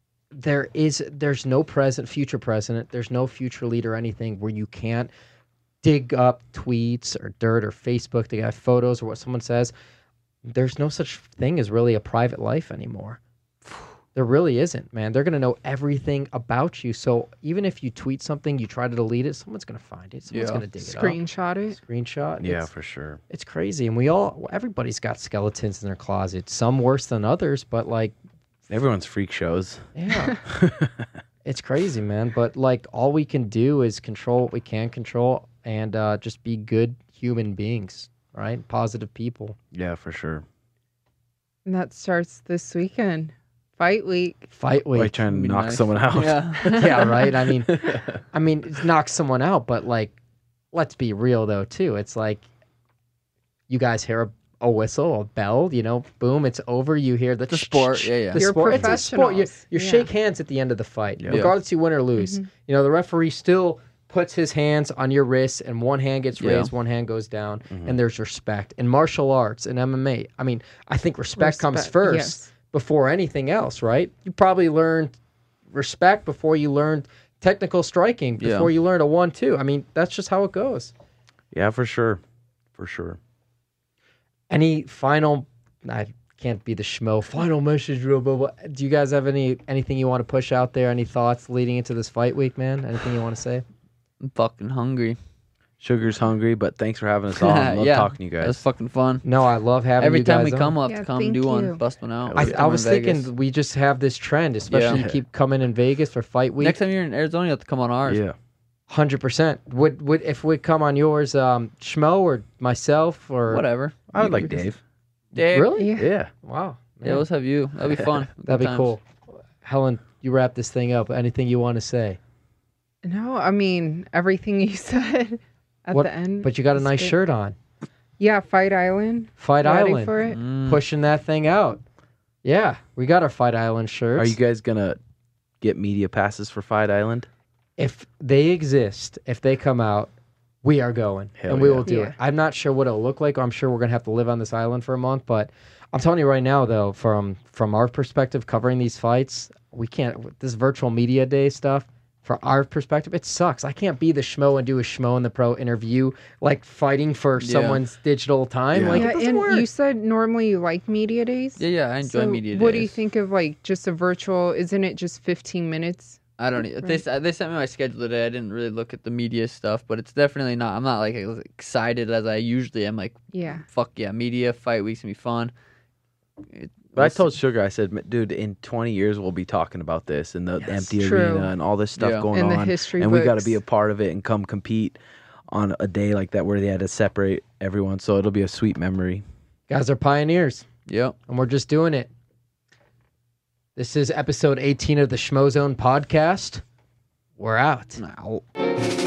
there's no future president. There's no future leader or anything where you can't dig up tweets or dirt or Facebook to get photos or what someone says. There's no such thing as really a private life anymore. There really isn't, man. They're gonna know everything about you. So even if you tweet something, you try to delete it, someone's gonna find it. Someone's gonna dig it up. Screenshot it. Screenshot. Yeah, for sure. It's crazy, and everybody's got skeletons in their closet. Some worse than others, but like Everyone's freak shows. yeah, it's crazy, man. But like all we can do is control what we can control, and just be good human beings, right? Positive people. Yeah, for sure. And that starts this weekend. Fight week. Fight week. Like trying to knock someone out. Yeah. Yeah, right. I mean, knock someone out, but like, let's be real though too. It's like, you guys hear a whistle, a bell, boom, it's over. You hear the sport, yeah. The You're sport. It's a sport. You professionals. Yeah. shake hands at the end of the fight, Yeah. regardless you win or lose. The referee still puts his hands on your wrists, and one hand gets raised, one hand goes down, and there's respect. In martial arts and MMA, I mean, I think respect comes first. Yes. Before anything else, right? You probably learned respect before you learned technical striking, before you learned a 1-2. I mean, that's just how it goes. Yeah, for sure. For sure. Any final, I can't be the schmo, final message, real blah. Do you guys have anything you want to push out there? Any thoughts leading into this fight week, man? Anything you want to say? I'm fucking hungry. Sugar's hungry, but thanks for having us on. Love talking to you It was guys. fucking fun. No, I love having Every you guys time we on. come up Yeah, to come thank do one, you. bust one out. I was thinking we just have this trend, especially you keep coming in Vegas for fight week. Next time you're in Arizona, you have to come on ours. Yeah. 100%. Would if we come on yours, Schmo or myself or Whatever. I would like Dave. Dave. Really? Yeah. Yeah. Wow. Yeah, let's have you. That'd be fun. That'd be Good times. cool. Helen, you wrap this thing up. Anything you want to say? No, I mean everything you said at the end. But you got a was nice great. shirt on. Yeah, Fight Island. Fight Ready Island. for it. Pushing that thing out. Yeah, we got our Fight Island shirts. Are you guys going to get media passes for Fight Island? If they exist, if they come out, we are going. Hell and we yeah. will do Yeah. it. I'm not sure what it'll look like. I'm sure we're going to have to live on this island for a month. But I'm telling you right now, though, from our perspective, covering these fights, we can't, this virtual media day stuff, from our perspective, it sucks. I can't be the schmo and do a Schmo in the Pro interview, like fighting for someone's digital time. Yeah. Like, Yeah, it doesn't and work. you said normally you like media days. Yeah, I enjoy So media days. what do you think of like just a virtual? Isn't it just 15 minutes? I don't know. They sent me my schedule today. I didn't really look at the media stuff, but it's definitely not. I'm not like as excited as I usually am. Like, Yeah. fuck yeah, media fight week's gonna be fun. But I told Sugar, I said, dude, in 20 years we'll be talking about this and the empty True. arena and all this stuff Yeah. going And the on. history and we got to books. be a part of it and come compete on a day like that where they had to separate everyone. So it'll be a sweet memory. guys are pioneers. Yep. And we're just doing it. This is episode 18 of the Schmo Zone podcast. We're out. Ow.